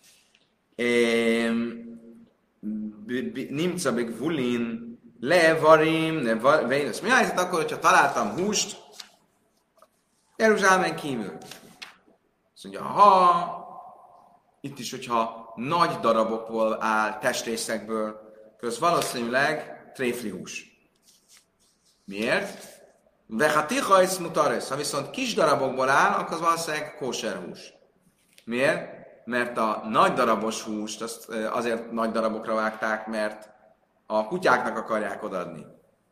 Nimca big vulin levarim, ne vejnös. Mi a helyzet akkor, hogyha találtam húst Jeruzsálemen kívül? Azt mondja, ha itt is, hogyha nagy darabokból áll, testrészekből, köz valószínűleg tréfli hús. Miért? Vehatichajsz mutarész. Ha viszont kis darabokból áll, akkor az valószínűleg kóser hús. Miért? Mert a nagy darabos húst azt azért nagy darabokra vágták, mert a kutyáknak akarják odaadni.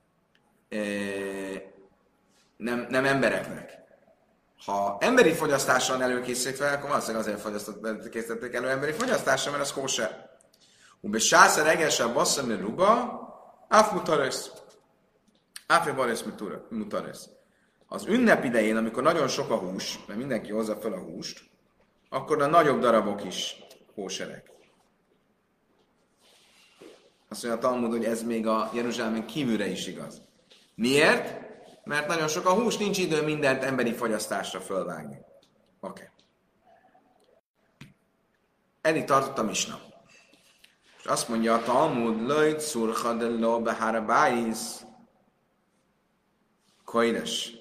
Nem, nem embereknek. Ha emberi fogyasztással van előkészítve, akkor valószínűleg azért fogyasztott, készítették elő emberi fogyasztással, mert az kóser. Ube sászer egesen basszami ruba, áf mutarész. Áfé barész mutarész. Az ünnep idején, amikor nagyon sok a hús, mert mindenki hozza fel a húst, akkor a nagyobb darabok is kóserek. Azt mondja a Talmud, hogy ez még a Jeruzsálemen kívülre is igaz. Miért? Mert nagyon sok a hús, nincs idő mindent emberi fogyasztásra fölvágni. Oké. Okay. Eddig tartott a misna. És azt mondja a Talmud, Lajt szurcha de lo beharabáiz koides.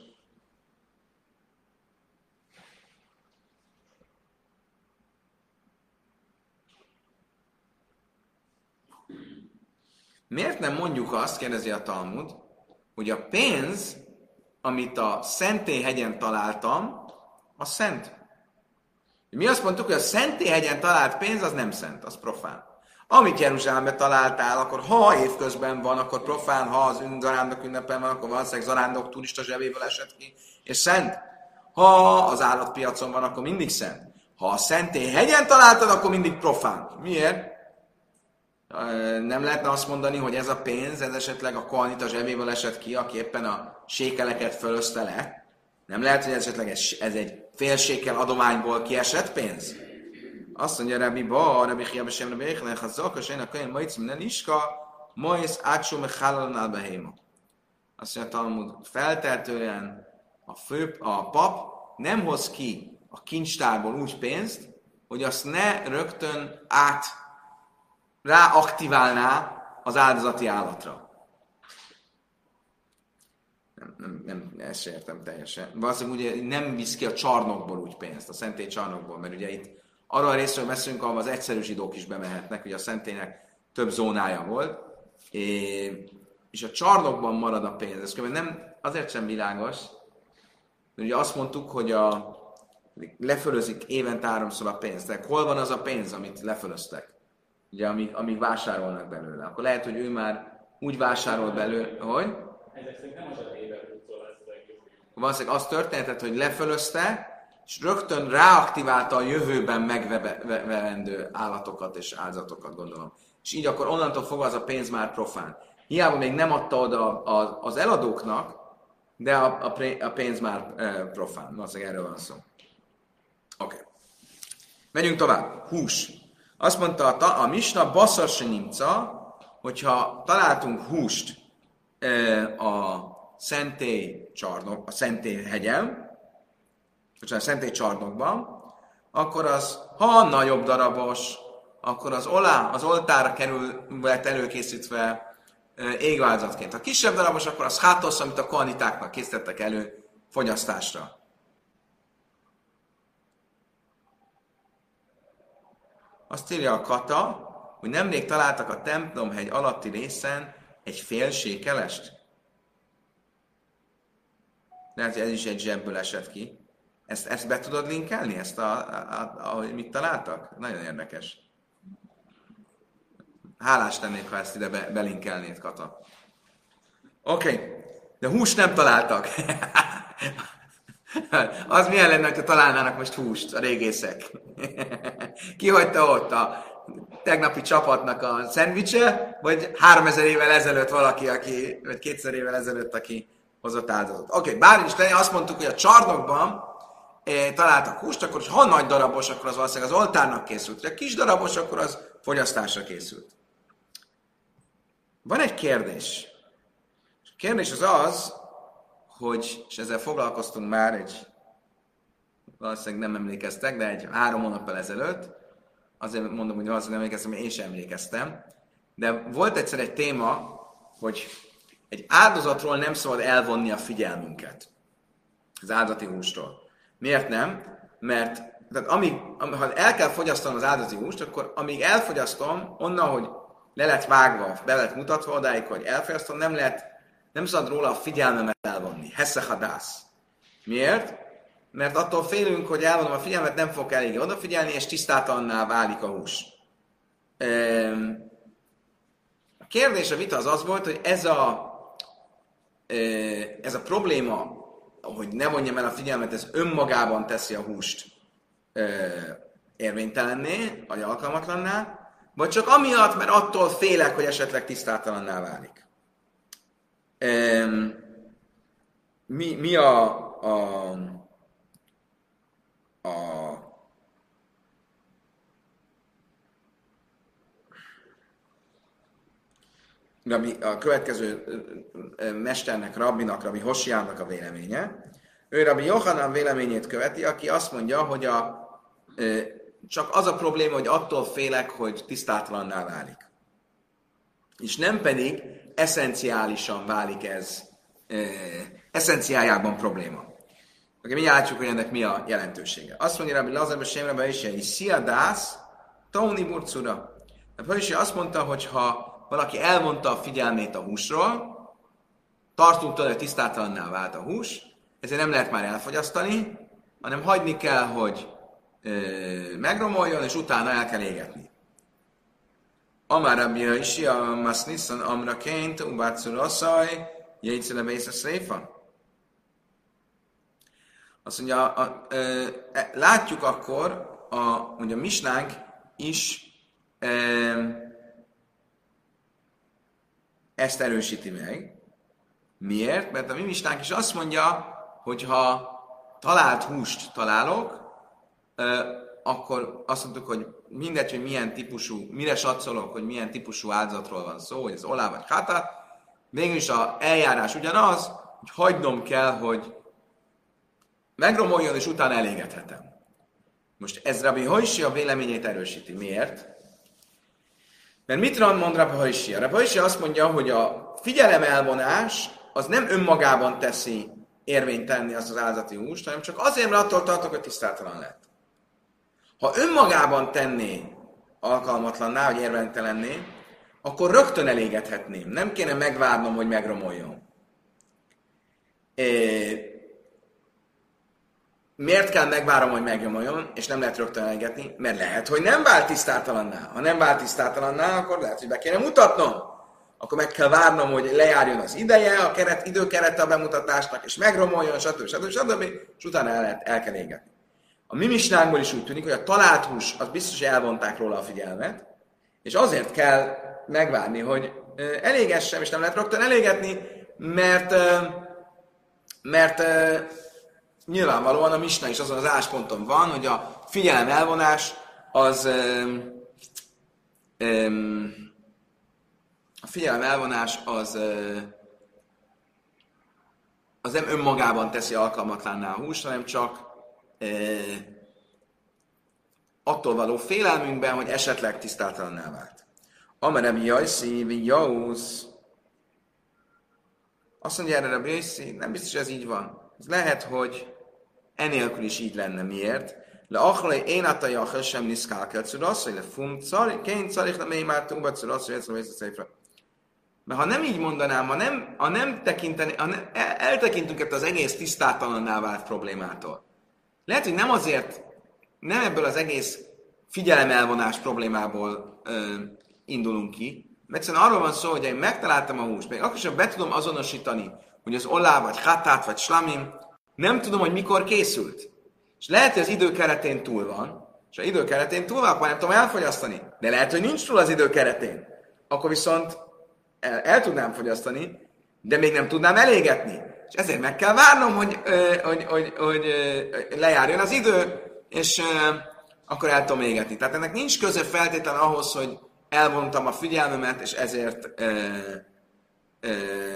Miért nem mondjuk azt, kérdezi a Talmud, hogy a pénz, amit a Szentélyhegyen találtam, az szent. Mi azt mondtuk, hogy a Szentélyhegyen talált pénz, az nem szent, az profán. Amit Jeruzsálemben találtál, akkor ha évközben van, akkor profán, ha az zarándok ünnepen van, akkor valószínűleg zarándok turista zsebéből esett ki, és szent. Ha az állatpiacon van, akkor mindig szent. Ha a Szentélyhegyen találtad, akkor mindig profán. Miért? Nem lehetne azt mondani, hogy ez a pénz, ez esetleg a kohanita zsebéből esett ki, aki éppen a sékeleket fölözte le. Nem lehet, hogy esetleg ez, ez egy fél sékel adományból kiesett pénz? Azt mondja, Rabbi Ba, Rabbi Chiaba Sem Rabbi Eichel, ha zakas, én a könyv majc minden iska, majsz átsó meg hálalnál behéma. Azt mondja, Talmud, feltehetően a, fő, a pap nem hoz ki a kincstárból úgy pénzt, hogy azt ne rögtön át ráaktiválná az áldozati állatra. Nem, nem, nem, ezt sem értem teljesen. Valószínűleg ugye nem visz ki a csarnokból úgy pénzt, a szentély csarnokból, mert ugye itt arról a részről beszélünk, ahol az egyszerű zsidók is bemehetnek, ugye a szentélynek több zónája volt, és a csarnokban marad a pénz. Ez nem azért sem világos, mert ugye azt mondtuk, hogy a, lefölözik évente háromszor a pénzt. Tehát hol van az a pénz, amit lefölöztek? Ugye, amíg, amíg vásárolnak belőle. Akkor lehet, hogy ő már úgy vásárol belőle, hogy? Ezek szerint nem az a téve húzol lesz az egész. Valószínűleg az történetet, hogy lefölözte, és rögtön ráaktiválta a jövőben megvevendő állatokat és áldozatokat, gondolom. És így akkor onnantól fogva az a pénz már profán. Hiába még nem adta oda az eladóknak, de a, a pénz már profán. Valószínűleg erről van szó. Oké. Okay. Megyünk tovább. Hús. Azt mondta a, a misna, basszar se nimca, hogyha találtunk húst e, a szentély csarnok, a szentély hegyen, vagy a szentély csarnokban, akkor az, ha nagyobb darabos, akkor az olá, az oltára kerül, lett előkészítve égváltozatként. Ha kisebb darabos, akkor az hátosz, amit a kohanitáknak készítettek elő fogyasztásra. Azt írja a Kata, hogy nemrég találtak a templomhegy alatti részen egy fél sékelest. Lehet, hogy ez is egy zsebből esett ki. Ezt, ezt be tudod linkelni, ezt a, a, a, a, mit találtak? Nagyon érdekes. Hálás lennék, ha ezt ide be, belinkelnéd, Kata. Oké, okay. De húst nem találtak. Az milyen lenne, hogyha találnának most húst a régészek? Ki hagyta ott a tegnapi csapatnak a szendvicse, vagy háromezer évvel ezelőtt valaki, aki, vagy kétszer évvel ezelőtt, aki hozott áldozatot. Oké, okay, bár is legyen, azt mondtuk, hogy a csarnokban eh, találtak húst, akkor ha nagy darabos, akkor az valószínűleg az oltárnak készült. Ha kis darabos, akkor az fogyasztásra készült. Van egy kérdés. A kérdés az az, hogy, és ezzel foglalkoztunk már egy, valószínűleg nem emlékeztek, de egy három hónappal ezelőtt, azért mondom, hogy valószínűleg nem emlékeztem, mert én sem emlékeztem, de volt egyszer egy téma, hogy egy áldozatról nem szabad elvonni a figyelmünket. Az áldozati hústról. Miért nem? Mert tehát amíg, ha el kell fogyasztanom az áldozati húst, akkor amíg elfogyasztom, onnan, hogy le lett vágva, be lett mutatva odáig, hogy elfogyasztom, nem lehet, nem szabad róla a figyelmemet elvonni. Hesse hadász. Miért? Mert attól félünk, hogy elvonom a figyelmet, nem fogok eléggé odafigyelni, és tisztátalanná válik a hús. A kérdés, a vita az az volt, hogy ez a, ez a probléma, hogy ne vonjam el a figyelmet, ez önmagában teszi a húst érvénytelenné, vagy alkalmatlanná, vagy csak amiatt, mert attól félek, hogy esetleg tisztátalanná válik. Mi, mi a, a, a Rabbi, a következő mesternek, rabbinak, Rabbi Hosiának a véleménye. Ő Rabbi Johanan véleményét követi, aki azt mondja, hogy a, csak az a probléma, hogy attól félek, hogy tisztátalanná válik. És nem pedig eszenciálisan válik ez, eszenciájában probléma. Okay, mi látjuk, hogy ennek mi a jelentősége. Azt mondja Rabbi Lazarbe Sémrebe is, hogy sziadász, tauni burcura. Rabbi Hosea azt mondta, hogy ha valaki elmondta a figyelmét a húsról, tartunk tőle, hogy tisztátalanná vált a hús, ezért nem lehet már elfogyasztani, hanem hagyni kell, hogy ö, megromoljon, és utána el kell égetni. Amár Rabbi Hosea, Masnissan, Amraként, Ubácul Asszaj, Jegyszele Bésze Szréfa. Azt mondja, a, a, ö, látjuk akkor, a, hogy a misnánk is ö, ezt erősíti meg. Miért? Mert a mi misnánk is azt mondja, hogy ha talált húst találok, akkor azt mondtuk, hogy mindegy, hogy milyen típusú, mire satszolok, hogy milyen típusú áldozatról van szó, hogy ez olá vagy hátá, mégis az eljárás ugyanaz, hogy hagynom kell, hogy megromoljon, és utána elégethetem. Most ez Rabbi Hosea véleményét erősíti. Miért? Mert mit mond Rabbi Hosea? Rabbi Hosea azt mondja, hogy a figyelemelvonás az nem önmagában teszi érvénytelenni azt az áldozati húst, hanem csak azért, mert attól tartok, hogy tisztátalan lett. Ha önmagában tenné alkalmatlanná, vagy érvénytelenné, akkor rögtön elégethetném. Nem kéne megvárnom, hogy megromoljon. É... Miért kell megvárom, hogy megromoljon, és nem lehet rögtön elégetni? Mert lehet, hogy nem vált tisztátalanná. Ha nem vált tisztátalanná, akkor lehet, hogy be kéne mutatnom. Akkor meg kell várnom, hogy lejárjon az ideje, a keret, időkerete a bemutatásnak, és megromoljon, stb. stb. stb. És utána el, lehet, el kell égetni. A mi misnánkból is úgy tűnik, hogy a talált hús, az biztos, hogy elvonták róla a figyelmet, és azért kell megvárni, hogy elégessem, és nem lehet rögtön elégetni, mert, mert nyilvánvalóan a misna is azon az állásponton van, hogy a figyelem elvonás az a figyelem elvonás az az nem önmagában teszi alkalmatlanná a húst, hanem csak e, attól való félelmünkben, hogy esetleg tisztátalanná vált. Amerem jajszi, vi jausz. Azt mondja erre a Brészí, nem biztos, hogy ez így van. Ez lehet, hogy enélkül is így lenne. Miért? Le achlai én attaja a sem niszkálkel curasz, hogy le fum kén carich le mély már túlba curasz, hogy ezt a széfre. Mert ha nem így mondanám, ha nem, ha nem tekinteni, ha nem, el, eltekintünk ettől az egész tisztátalanná vált problémától. Lehet, hogy nem azért, nem ebből az egész figyelemelvonás problémából ö, indulunk ki, mert egyszerűen arról van szó, hogy én megtaláltam a húst, még akkor sem be tudom azonosítani, hogy az olá, vagy hatát, vagy slamim, nem tudom, hogy mikor készült. És lehet, hogy az idő keretén túl van, és ha idő keretén túl van, akkor nem tudom elfogyasztani. De lehet, hogy nincs túl az idő keretén. Akkor viszont el, el tudnám fogyasztani, de még nem tudnám elégetni. És ezért meg kell várnom, hogy, ö, hogy, hogy, hogy ö, lejárjon az idő, és ö, akkor el tudom égetni. Tehát ennek nincs köze feltétlen ahhoz, hogy elvontam a figyelmemet, és ezért ö, ö,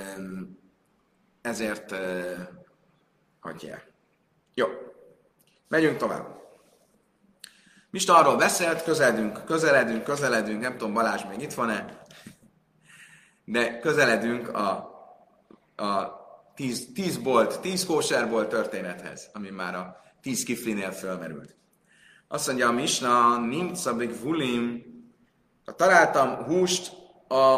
ezért ö, hagyják. Jó. Megyünk tovább. Mista arról beszélt, közeledünk, közeledünk, közeledünk, nem tudom, Balázs még itt van-e, de közeledünk a, a tíz, tíz bolt, tíz kóserbolt történethez, ami már a tíz kiflinél fölmerült. Azt mondja a Misna, nimcabik vulim, találtam húst a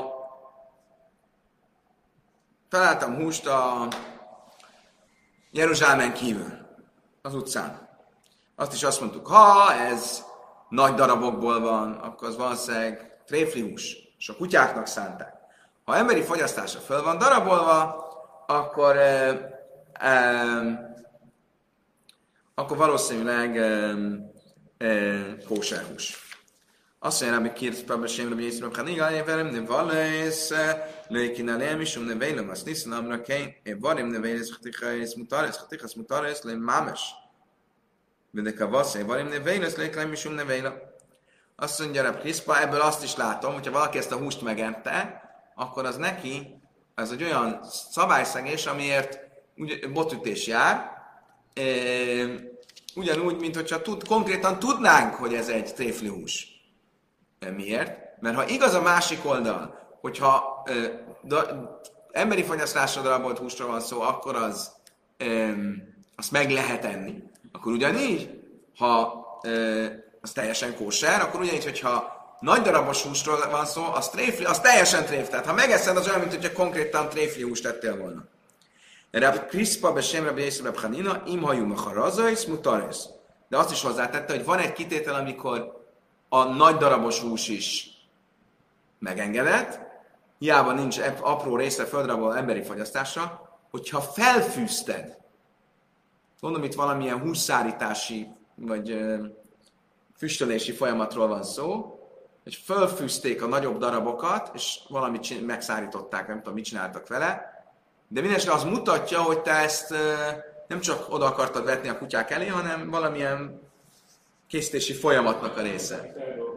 találtam húst a Jeruzsálemen kívül, az utcán. Azt is azt mondtuk, ha ez nagy darabokból van, akkor az valószínűleg tréfli hús, és a kutyáknak szánták. Ha emberi fogyasztásra föl van darabolva, akkor, eh, eh, akkor valószínűleg eh, eh, kóserhús. Azt mondja, hogy kirszpában sem rabbi Jézus Rabbi Haniga, velem ne valész, lőkina lemisum ne vélem, azt niszem amra kén, én varim ne vélesz, hatichasz mutarész, hatichasz mutarész, le mámes. De kavasz, én varim ne vélesz, lemisum ne vélem. Azt mondja Rabbi Kriszpa, ebből azt is látom, hogyha valaki ezt a húst megente, akkor az neki, ez egy olyan szabályszegés, amiért ugy, botütés jár, e, ugyanúgy, mint hogyha tud, konkrétan tudnánk, hogy ez egy tréfli hús. Miért? Mert ha igaz a másik oldal, hogyha ö, da, emberi fogyasztásra darabolt húsra van szó, akkor az, ö, azt meg lehet enni. Akkor ugyanígy, ha ö, az teljesen kóser, akkor ugyanígy, hogyha nagy darabos húsról van szó, az tréfli, az teljesen tréf. Tehát ha megeszed, az olyan, mint hogyha konkrétan tréfli húst tettél volna. Rabbi Kriszpa, besem Rabbi Jézus Rabbi Hanina, imhajú mecharazais, mutarész. De azt is hozzátette, hogy van egy kitétel, amikor a nagy darabos hús is megengedett, hiába nincs apró részre földrabol emberi fogyasztásra, hogyha felfűzted, mondom, itt valamilyen hússzárítási vagy ö, füstölési folyamatról van szó, hogy fölfűzték a nagyobb darabokat, és valamit megszárították, nem tudom, mit csináltak vele, de mindenesetre az mutatja, hogy te ezt ö, nem csak oda akartad vetni a kutyák elé, hanem valamilyen készítési folyamatnak a része.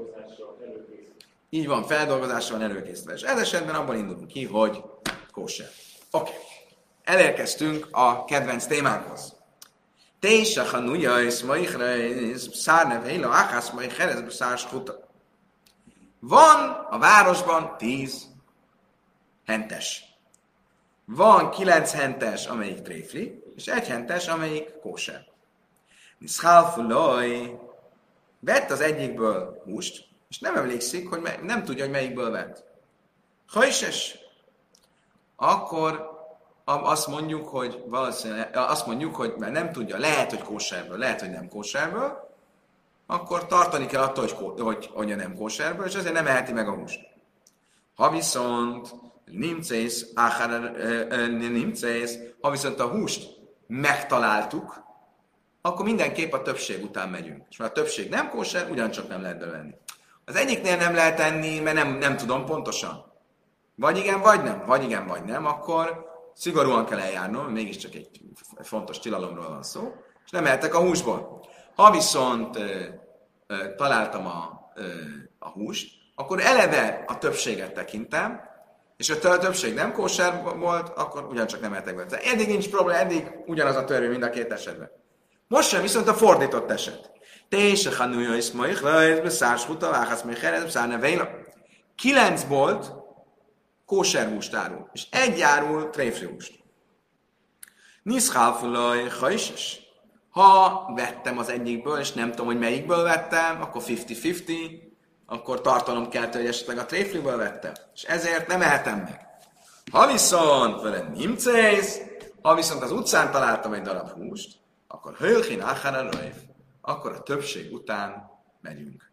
Így van, feldolgozásra van előkészítve. És ez esetben abban indulunk ki, hogy kóser. Oké. Okay. Elérkeztünk a kedvenc témánkhoz. Tésa hanuja és maichreis szárnevéla áhász maicheres szárskuta. Van a városban tíz hentes. Van kilenc hentes, amelyik tréfli, és egy hentes, amelyik kóser. Niszhálfulaj vett az egyikből húst, és nem emlékszik, hogy me- nem tudja, hogy melyikből vett. Ha is es, akkor azt mondjuk, hogy valószínűleg, azt mondjuk, hogy mert nem tudja, lehet, hogy kóserből, lehet, hogy nem kóserből, akkor tartani kell attól, hogy, hogy, hogy nem kóserből, és azért nem eheti meg a húst. Ha viszont nimcész, áhár, nimcész, ha viszont a húst megtaláltuk, akkor mindenképp a többség után megyünk. És mert a többség nem kóser, ugyancsak nem lehet bevenni. Az egyiknél nem lehet enni, mert nem, nem tudom pontosan. Vagy igen, vagy nem. Vagy igen, vagy nem, akkor szigorúan kell eljárnom, mégiscsak egy fontos tilalomról van szó, és nem ehetek a húsból. Ha viszont ö, ö, találtam a, ö, a húst, akkor eleve a többséget tekintem, és a többség nem kóser volt, akkor ugyancsak nem ehetek be. Eddig nincs probléma, eddig ugyanaz a törvény mind a két esetben. Most sem viszont a fordított eset. Tése hanúja is majd, vagy beszárs huta, váhasz még helyre, beszállna véla. Kilenc bolt kóserhúst árul, és egy árul tréflihúst. Niszhálfulaj hajses. Ha vettem az egyikből, és nem tudom, hogy melyikből vettem, akkor fifty-fifty, akkor tartalom kell, hogy esetleg a tréfliből vettem, és ezért nem ehetem meg. Ha viszont veled nimcész, ha viszont az utcán találtam egy darab húst, akkor hölchin áhán rajf, akkor a többség után megyünk.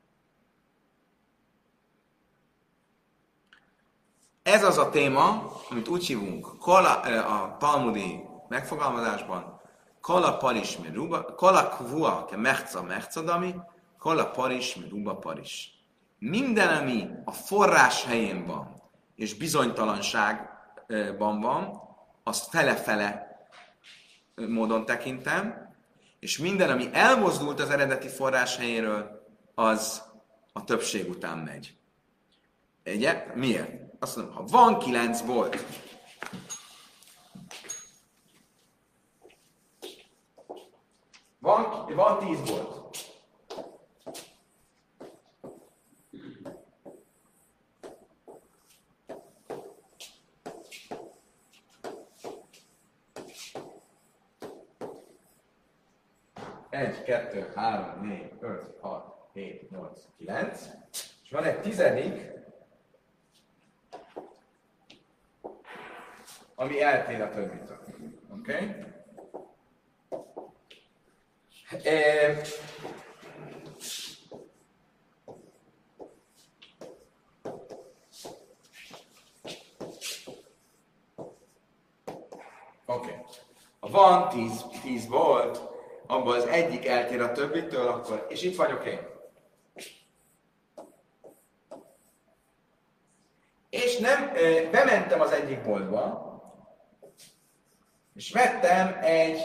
Ez az a téma, amit úgy hívunk kola, a talmudi megfogalmazásban, kola paris meruba, kola kvua ke mechca mechcadami, kola paris meruba paris. Minden, ami a forrás helyén van, és bizonytalanságban van, azt fele-fele módon tekintem, és minden, ami elmozdult az eredeti forrás helyéről, az a többség után megy. Ugye? Miért? Azt mondom, ha van kilenc bolt, van, van tíz bolt, egy, kettő, három, négy, öt, hat, hét, nyolc, kilenc, és van egy tizedik, ami eltér a többitől. Oké? Okay? E... Oké. Okay. Ha van tíz, tíz volt, abban az egyik eltér a többitől, akkor, és itt vagyok én. És nem, bementem az egyik boltba, és vettem egy,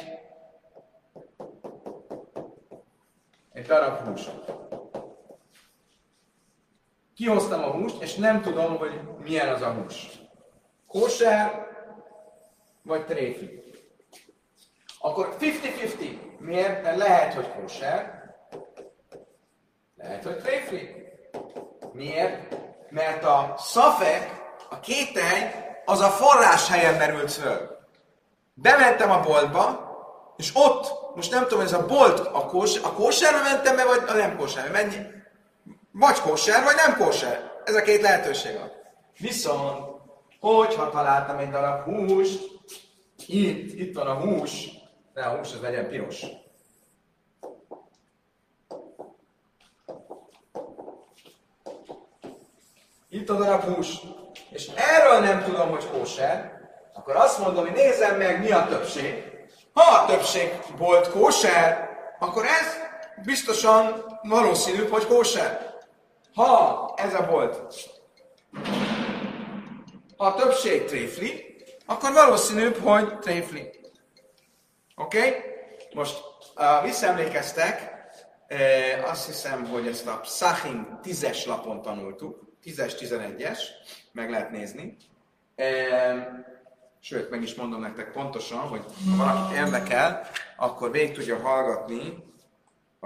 egy darab húsot. Kihoztam a húst, és nem tudom, hogy milyen az a hús. Kóser, vagy tréfi. Akkor fifty-fifty. Miért? Mert lehet, hogy kóser, lehet, hogy tréfi. Miért? Mert a szafek, a kételj, az a forrás helyen merült föl. Bementem a boltba, és ott, most nem tudom, hogy ez a bolt a, kós, a kóserbe mentem be, vagy a nem kóserbe. Mennyi? Vagy kóser, vagy nem kóser. Ez a két lehetőség van. Viszont, hogyha találtam egy darab húst, itt, itt van a hús, de a hús az legyen piros. Itt a darab hús. És erről nem tudom, hogy kóser, akkor azt mondom, hogy nézzem meg, mi a többség. Ha a többség volt kóser, akkor ez biztosan valószínűbb, hogy kóser. Ha ez a volt, ha a többség tréfli, akkor valószínűbb, hogy tréfli. Oké? Okay? Most uh, visszaemlékeztek, uh, azt hiszem, hogy ezt a Psachim tízes lapon tanultuk, tízes, tizenegyes, meg lehet nézni. Uh, sőt, meg is mondom nektek pontosan, hogy ha valakit érdekel, akkor végig tudja hallgatni a,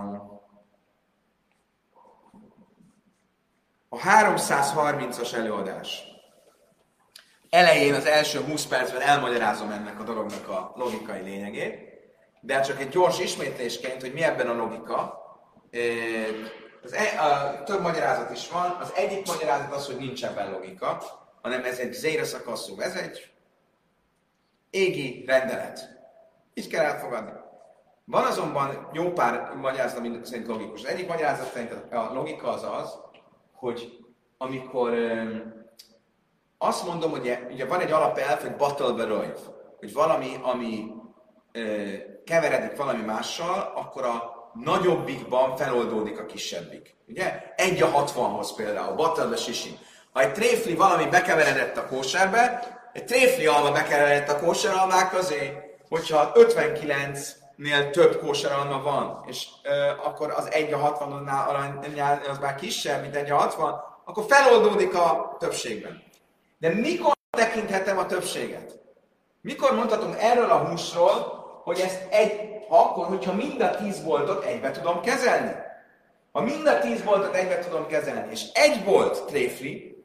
a háromszázharmincas előadás. Elején az első húsz percben elmagyarázom ennek a dolognak a logikai lényegét, de csak egy gyors ismétlésként, hogy mi ebben a logika. Az e, a, több magyarázat is van. Az egyik magyarázat az, hogy nincs ebben logika, hanem ez egy zéra szakaszú, ez egy égi rendelet. Így kell elfogadni. Van azonban jó pár magyarázat, ami szerint logikus. Az egyik magyarázat szerint a logika az az, hogy amikor azt mondom, hogy ugye van egy alapelv, hogy battle berajv, hogy valami, ami ö, keveredik valami mással, akkor a nagyobbikban feloldódik a kisebbik. Ugye? Egy a hatvanhoz például, battle be sisin. Ha egy tréfli valami bekeveredett a kóserbe, egy tréfli alma bekeveredett a kóseralmák közé, hogyha ötvenkilencnél több kóseralma van, és ö, akkor az egy a hatvannál az már kisebb, mint egy a hatvan, akkor feloldódik a többségben. De mikor tekinthetem a többséget? Mikor mondhatom erről a húsról, hogy ezt egy, akkor, hogyha mind a tíz boltot egybe tudom kezelni? Ha mind a tíz boltot egybe tudom kezelni, és egy bolt tréfli,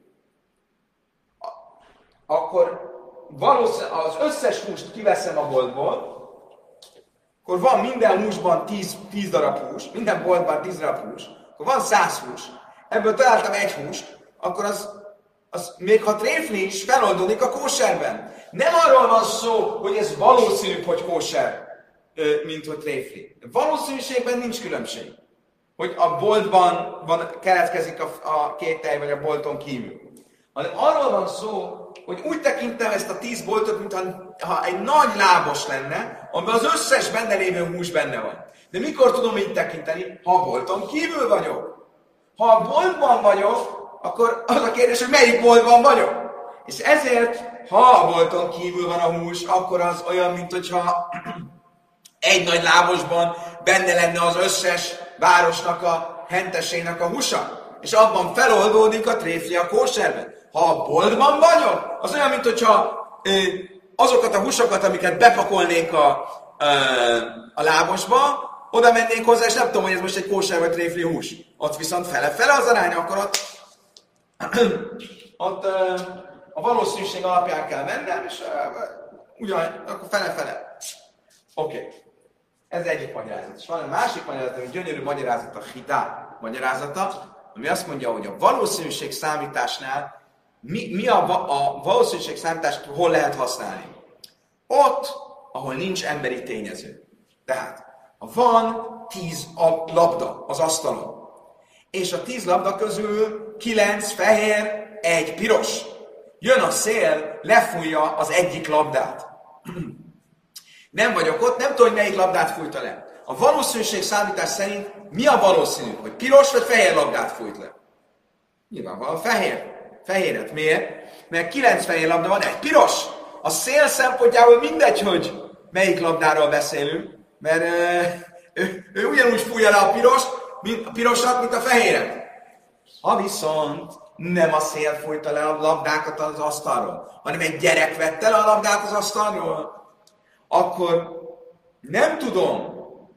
akkor valószínűleg az összes húst kiveszem a boltból, akkor van minden húsban tíz darab hús, minden boltban tíz darab hús, akkor van száz hús, ebből találtam egy húst, akkor az, az még ha tréfli is, feloldódik a kóserben. Nem arról van szó, hogy ez valószínűbb, hogy kóser, mint hogy tréfli. Valószínűségben nincs különbség, hogy a boltban van, keletkezik a, a kételj, vagy a bolton kívül. Hanem arról van szó, hogy úgy tekintem ezt a tíz boltot, mintha ha egy nagy lábos lenne, amiben az összes benne lévő hús benne van. De mikor tudom így tekinteni? Ha a bolton kívül vagyok. Ha a boltban vagyok, akkor az a kérdés, hogy melyik boltban vagyok. És ezért, ha a bolton kívül van a hús, akkor az olyan, mint hogyha egy nagy lábosban benne lenne az összes városnak a hentesének a húsa. És abban feloldódik a tréfli a kóserben. Ha a boltban vagyok, az olyan, mint hogyha ö, azokat a húsokat, amiket bepakolnék a, ö, a lábosba, oda mennék hozzá, és nem tudom, hogy ez most egy kóser vagy tréfli hús. Ott viszont fele-fele az arány, akkor ott, ott ö, a valószínűség alapján kell mennem, és ö, ugyan, akkor fele-fele. Oké. Okay. Ez egyik magyarázat. És van egy másik magyarázat, egy gyönyörű magyarázat, a Hidá magyarázata, ami azt mondja, hogy a valószínűség számításnál mi, mi a, a valószínűség számítást hol lehet használni? Ott, ahol nincs emberi tényező. Tehát, ha van tíz a labda az asztalon, és a tíz labda közül kilenc fehér, egy piros, jön a szél, lefújja az egyik labdát. Nem vagyok ott, nem tudom, hogy melyik labdát fújta le. A valószínűség számítás szerint mi a valószínű, hogy piros vagy fehér labdát fújt le? Nyilvánvalóan fehér. Fehéret. Miért? Mert kilenc fehér labda van, egy piros. A szél szempontjából mindegy, hogy melyik labdáról beszélünk, mert ő, ő, ő ugyanúgy fújja le a, piros, mint, a pirosat, mint a fehéret. Ha viszont nem a szél fújta le a labdákat az asztalról, hanem egy gyerek vette le a labdát az asztalról, akkor nem tudom,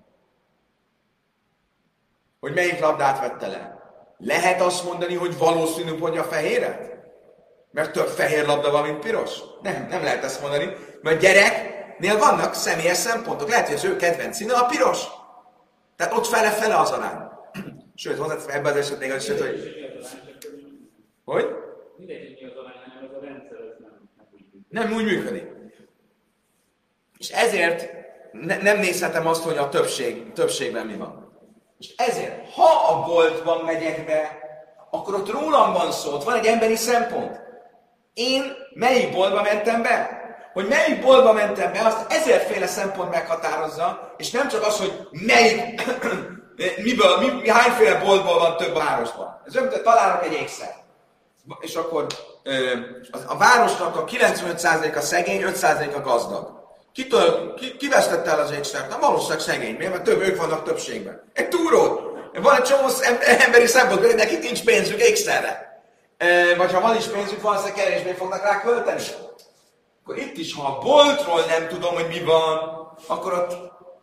hogy melyik labdát vette le. Lehet azt mondani, hogy valószínű, hogy a fehéret? Mert több fehér labda van, mint piros? Nem, nem lehet ezt mondani. Mert gyereknél vannak személyes szempontok. Lehet, hogy az ő kedvenc színe a piros. Tehát ott fele-fele az arány. Sőt, hozzáteszem ebben az esetben, hogy... hogy... Hogy? Mindegy, mi az arány, hanem ez a rendszer, ez nem, nem úgy működik. Nem úgy működik. És ezért ne, nem nézhetem azt, hogy a többség, többségben mi van. És ezért, ha a boltban megyek be, akkor ott rólam van szó, ott van egy emberi szempont. Én melyik boltba mentem be? Hogy melyik boltba mentem be, azt ezerféle szempont meghatározza, és nem csak az, hogy melyik, miből, mi, mi, hányféle boltból van több városban. Ez olyan, hogy találok egy ékszer. És akkor a városnak a kilencvenöt százaléka szegény, öt százaléka gazdag. Kitől, ki, ki vesztette el az ékszert? Na, valószínűleg szegény, miért? Mert több, ők vannak többségben. Egy túrót! Van egy csomó emberi szempont, hogy nekik nincs pénzük ékszerre. E, vagy ha van is pénzük, valószínűleg kevésbé fognak rá költeni. Akkor itt is, ha a boltról nem tudom, hogy mi van, akkor ott,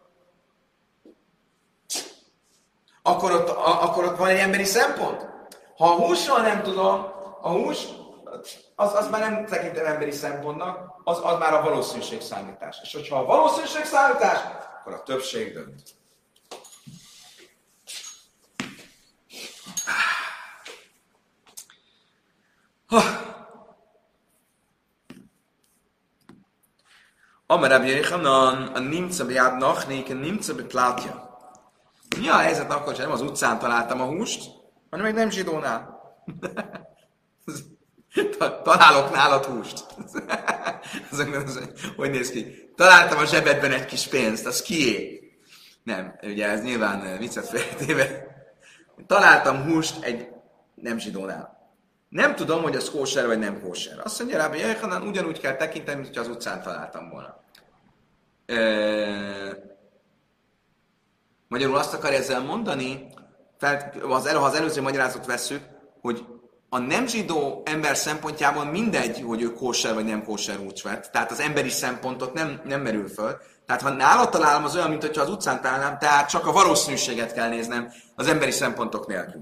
akkor ott, a, akkor ott van egy emberi szempont. Ha a húsról nem tudom, a hús, az, az már nem tekintem emberi szempontnak, az, az már a valószínűség számítás. És hogyha a valószínűség számítás, akkor a többség dönt. Amar Rabbi Yochanan, a nimca bejad nachnék, a nimca beplátja. Mi a helyzet akkor, ha nem az utcán találtam a húst, hanem meg nem zsidónál? Találok nálad húst. Hogy néz ki? Találtam a zsebedben egy kis pénzt, az kié? Nem, ugye ez nyilván viccet félretéve. Találtam húst egy nem zsidónál. Nem tudom, hogy az kóser vagy nem kóser. Azt mondja Rabbi Yochanan, ugyanúgy kell tekinteni, mint hogyha az utcán találtam volna. E... Magyarul azt akar ezzel mondani, fel, az, ha az előző magyarázatot vesszük, hogy a nem zsidó ember szempontjából mindegy, hogy ő kóser vagy nem kóser húst vett. Tehát az emberi szempontot nem, nem merül föl. Tehát ha nálad találom, az olyan, mint hogyha az utcán találnám, tehát csak a valószínűséget kell néznem az emberi szempontok nélkül.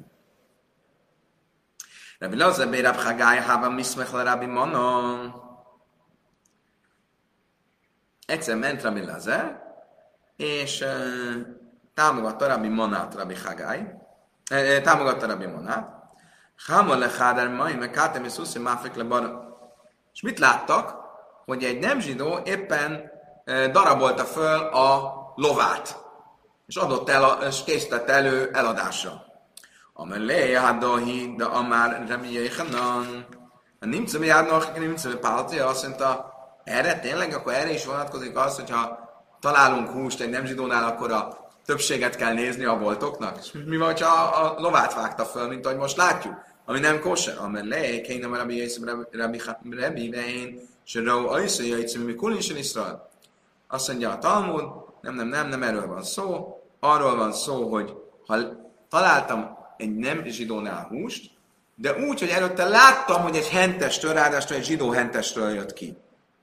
Rabbi Lazar be Rab Chagai hava miszmech le Rabbi Mana. Egyszer ment Rabbi Lazar, és uh, támogatta Rabbi Manát, Rabbi Chagai. Uh, támogatta Rabbi Manát. Háma le cháder mai, meg kátem és szuszi máfek le bara. És mit láttak? Hogy egy nem zsidó éppen uh, darabolta föl a lovát. És adott el, és készítette elő eladásra. Amelé, Hadohi, de Amár, Rabbi Yechanan. A nimce mi járnak, nimce mi páltia, azt mondta, erre tényleg, akkor erre is vonatkozik az, hogyha találunk húst egy nem zsidónál, akkor a többséget kell nézni a boltoknak. És mi van, hogyha a lovát vágta föl, mint ahogy most látjuk, ami nem kóser. Amelé, kénem a Rabbi Yechanan, Rabbi Rabbi Vein, se rau ajszó jajtsző, mi kulinsen Iszrael. Azt mondja a Talmud, nem, nem, nem, nem erről van szó. Arról van szó, hogy ha találtam egy nem zsidónál húst, de úgy, hogy előtte láttam, hogy egy hentestől, ráadásul egy zsidó hentestől jött ki.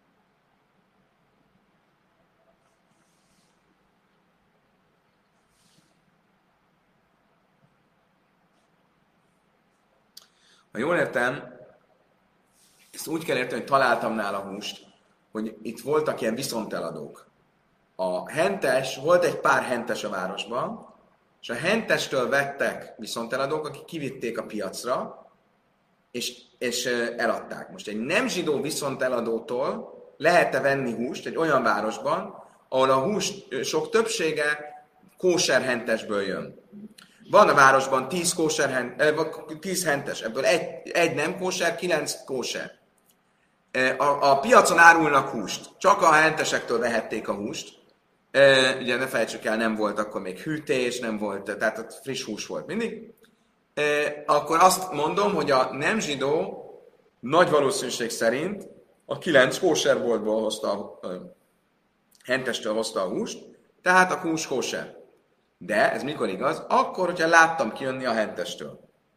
Ha jól értem, ezt úgy kell érteni, hogy találtam nála húst, hogy itt voltak ilyen viszonteladók. A hentes, volt egy pár hentes a városban, és a hentestől vettek viszonteladók, akik kivitték a piacra, és, és eladták. Most egy nem zsidó viszonteladótól lehet-e venni húst egy olyan városban, ahol a hús sok többsége kóser hentesből jön. Van a városban tíz, kóser, tíz hentes, ebből egy, egy nem kóser, kilenc kóser. A, a piacon árulnak húst, csak a hentesektől vehették a húst. E, ugye ne felejtsük el, nem volt akkor még hűtés, nem volt, tehát friss hús volt mindig. E, akkor azt mondom, hogy a nem zsidó nagy valószínűség szerint a kilenc kóserboltból hozta a e, hentestől hozta a húst, tehát a hús kóser. De ez mikor igaz? Akkor, hogyha láttam kijönni a hentestől.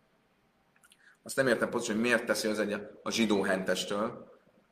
Azt nem értem pontosan, hogy miért teszi az egy a zsidó hentestől.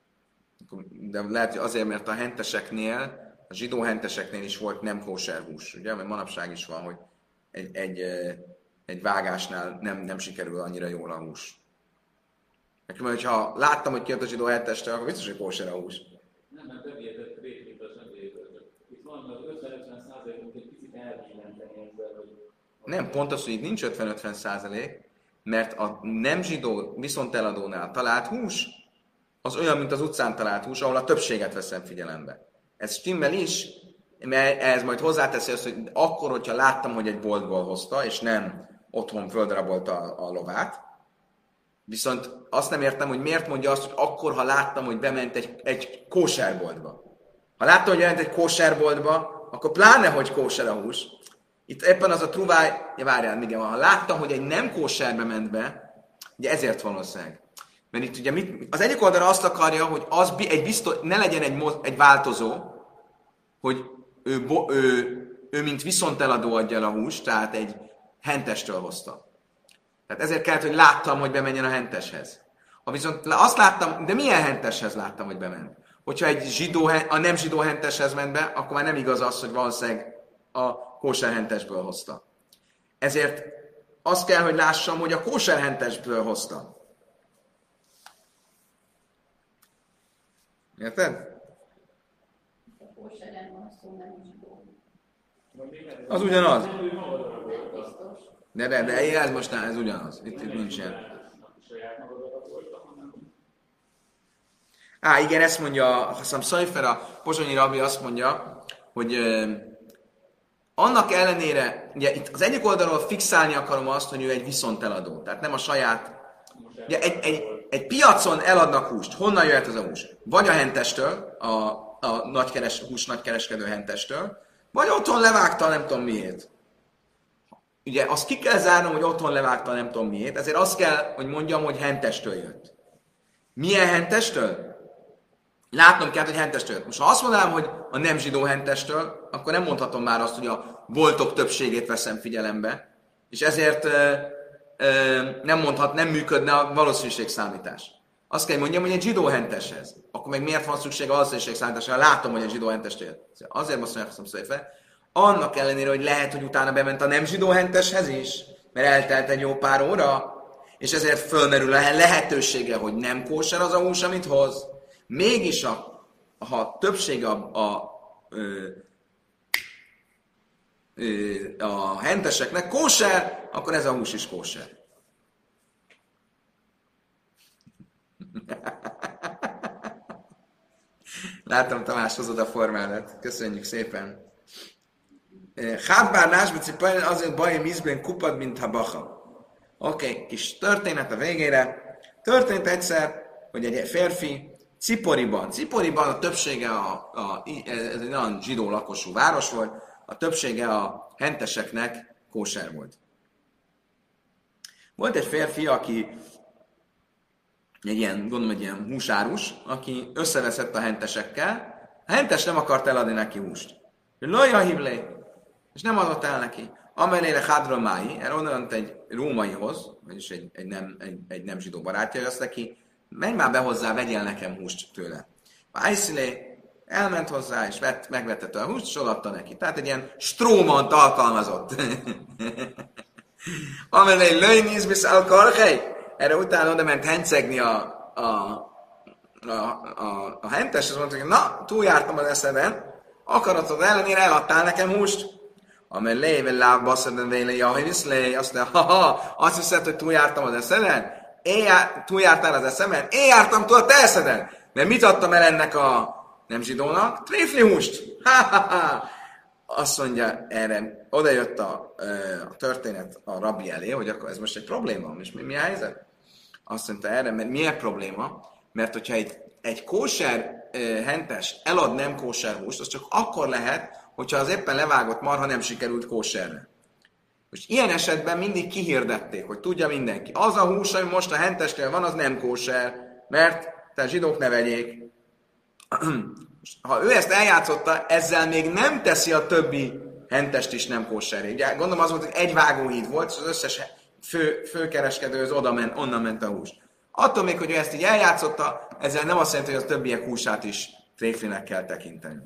De lehet, hogy azért, mert a henteseknél, a zsidó henteseknél is volt nem kóser hús, ugye? Mert manapság is van, hogy egy, egy, egy vágásnál nem, nem sikerül annyira jól a hús. Nekem, hogyha láttam, hogy kijött a zsidó hentestől, akkor biztos, hogy kóser a hús. Nem, mert bevihetett rétrétől sem véletlenül. Itt van az ötven-ötven százalékunk, egy picit elbillenteni ezzel, hogy... Nem, pont az, hogy itt nincs ötven-ötven százalék, mert a nem zsidó viszonteladónál talált hús, az olyan, mint az utcán talált hús, ahol a többséget veszem figyelembe. Ez stimmel is, mert ez majd hozzáteszi azt, hogy akkor, hogyha láttam, hogy egy boltból hozta, és nem otthon földrabolta a, a lovát, viszont azt nem értem, hogy miért mondja azt, hogy akkor, ha láttam, hogy bement egy, egy kóserboltba. Ha láttam, hogy bement egy kóserboltba, akkor pláne, hogy kóser a hús. Itt éppen az a truváj, ja, várjál, igen, ha láttam, hogy egy nem kóserbe ment be, ugye ezért valószínűleg. Mert itt ugye mit, az egyik oldalra azt akarja, hogy az egy biztos, ne legyen egy, egy változó, hogy ő, ő, ő mint viszonteladó adja el a húst, tehát egy hentestől hozta. Tehát ezért kellett, hogy láttam, hogy bemenjen a henteshez. Ha viszont azt láttam, de milyen henteshez láttam, hogy bement? Hogyha egy zsidó, a nem zsidó henteshez ment be, akkor már nem igaz az, hogy valószínűleg a kóser hentesből hozta. Ezért azt kell, hogy lássam, hogy a kóser hentesből hozta. Érted? Az ugyanaz. De, de, de ez most ez ugyanaz. Itt, itt nincs ilyen. Á, igen, ezt mondja, Hasszam Szajfer, a pozsonyi rabbi azt mondja, hogy ö, annak ellenére, ugye itt az egyik oldalról fixálni akarom azt, hogy ő egy viszonteladó. Tehát nem a saját. Ugye egy, egy, egy piacon eladnak húst. Honnan jöhet ez a hús? Vagy a hentestől, a, a nagykeres, hús nagykereskedő hentestől, vagy otthon levágta, nem tudom miért. Ugye azt ki kell zárnom, hogy otthon levágta, nem tudom miért, ezért azt kell, hogy mondjam, hogy hentestől jött. Milyen hentestől? Látnom kell, hogy hentestől jött. Most ha azt mondanám, hogy a nem zsidó hentestől, akkor nem mondhatom már azt, hogy a boltok többségét veszem figyelembe, és ezért nem mondhat, nem működne a valószínűségszámítás. Azt kell mondjam, hogy egy zsidóhenteshez. Akkor meg miért van szükség a valószínűségszámításra? Látom, hogy egy zsidóhentes él. Azért most mondják, hogy fel. Annak ellenére, hogy lehet, hogy utána bement a nem zsidóhenteshez is, mert eltelt egy jó pár óra, és ezért fölmerül a lehetősége, hogy nem kóser az a hús, amit hoz. Mégis, a, ha többség a, a, a, a henteseknek kóser, akkor ez a hús is kóser. Látom, Tamás, hozod a formádat. Köszönjük szépen. Hátbár násbeci azért baj, mízben kupad, mint habacha. Oké, okay, kis történet a végére. Történt egyszer, hogy egy férfi Ciporiban, Ciporiban a többsége, a, a, ez egy nagyon zsidó lakosú város volt, a többsége a henteseknek kóser volt. Volt egy férfi, aki egy ilyen, gondolom, egy ilyen húsárus, aki összeveszett a hentesekkel. A hentes nem akart eladni neki húst. Loja hívlé, és nem adott el neki. Amelére hádra mái, erre onnan egy rómaihoz, vagyis egy, egy, nem, egy, egy nem zsidó barátja, azt neki, menj már be hozzá, vegyél nekem húst tőle. Vájszilé elment hozzá, és vett, megvette tőle a húst, és odaadta neki. Tehát egy ilyen strómant alkalmazott. Amelé lőjnéz bisz alkarhely, erre utána oda ment hencegni a, a, a, a, a hentes, és mondta, hogy na, túljártam az eszeden, akaratod ellenére eladtál nekem húst. Amely léve lábba szedem véle, jaj, viszlé, azt mondja, ha-ha, azt hiszed, hogy túljártam az eszeden? Én jár, túljártál az eszemen? Én jártam túl a te eszeden! Mert mit adtam el ennek a nem zsidónak? Tréfli húst! Ha-ha-ha! Azt mondja erre, oda jött a, a történet a rabbi elé, hogy akkor ez most egy probléma, és mi, mi a helyzet? Azt mondta erre, mert miért probléma? Mert hogyha egy, egy kóser hentes elad nem kóser húst, az csak akkor lehet, hogyha az éppen levágott marha nem sikerült kóserre. Most ilyen esetben mindig kihirdették, hogy tudja mindenki. Az a hús, ami most a hentesnél van, az nem kóser, mert tehát zsidók ne vegyék. Ha ő ezt eljátszotta, ezzel még nem teszi a többi hentest is nem kóserré. Ugye gondolom az volt, hogy egy vágóhíd volt, és az összes fő, főkereskedő az oda ment, onnan ment a hús. Attól még, hogy ő ezt így eljátszotta, ezzel nem azt jelenti, hogy a többiek húsát is tréflinek kell tekinteni.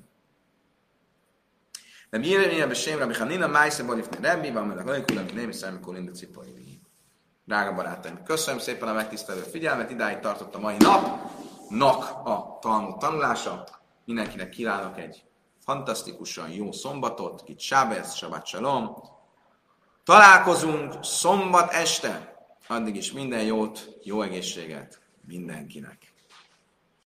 De miért ebben sem Rabbi Hanina, Májsze Bolifni Rebbi, van meg a Laikul, amíg nem hiszem, amikor Linda Cipori. Drága barátaim, köszönöm szépen a megtisztelő figyelmet, idáig tartott a mai napnak a Talmud tanulása. Mindenkinek kívánok egy fantasztikusan jó szombatot, kit Sábesz, Sabbat Shalom. Találkozunk szombat este, addig is minden jót, jó egészséget mindenkinek.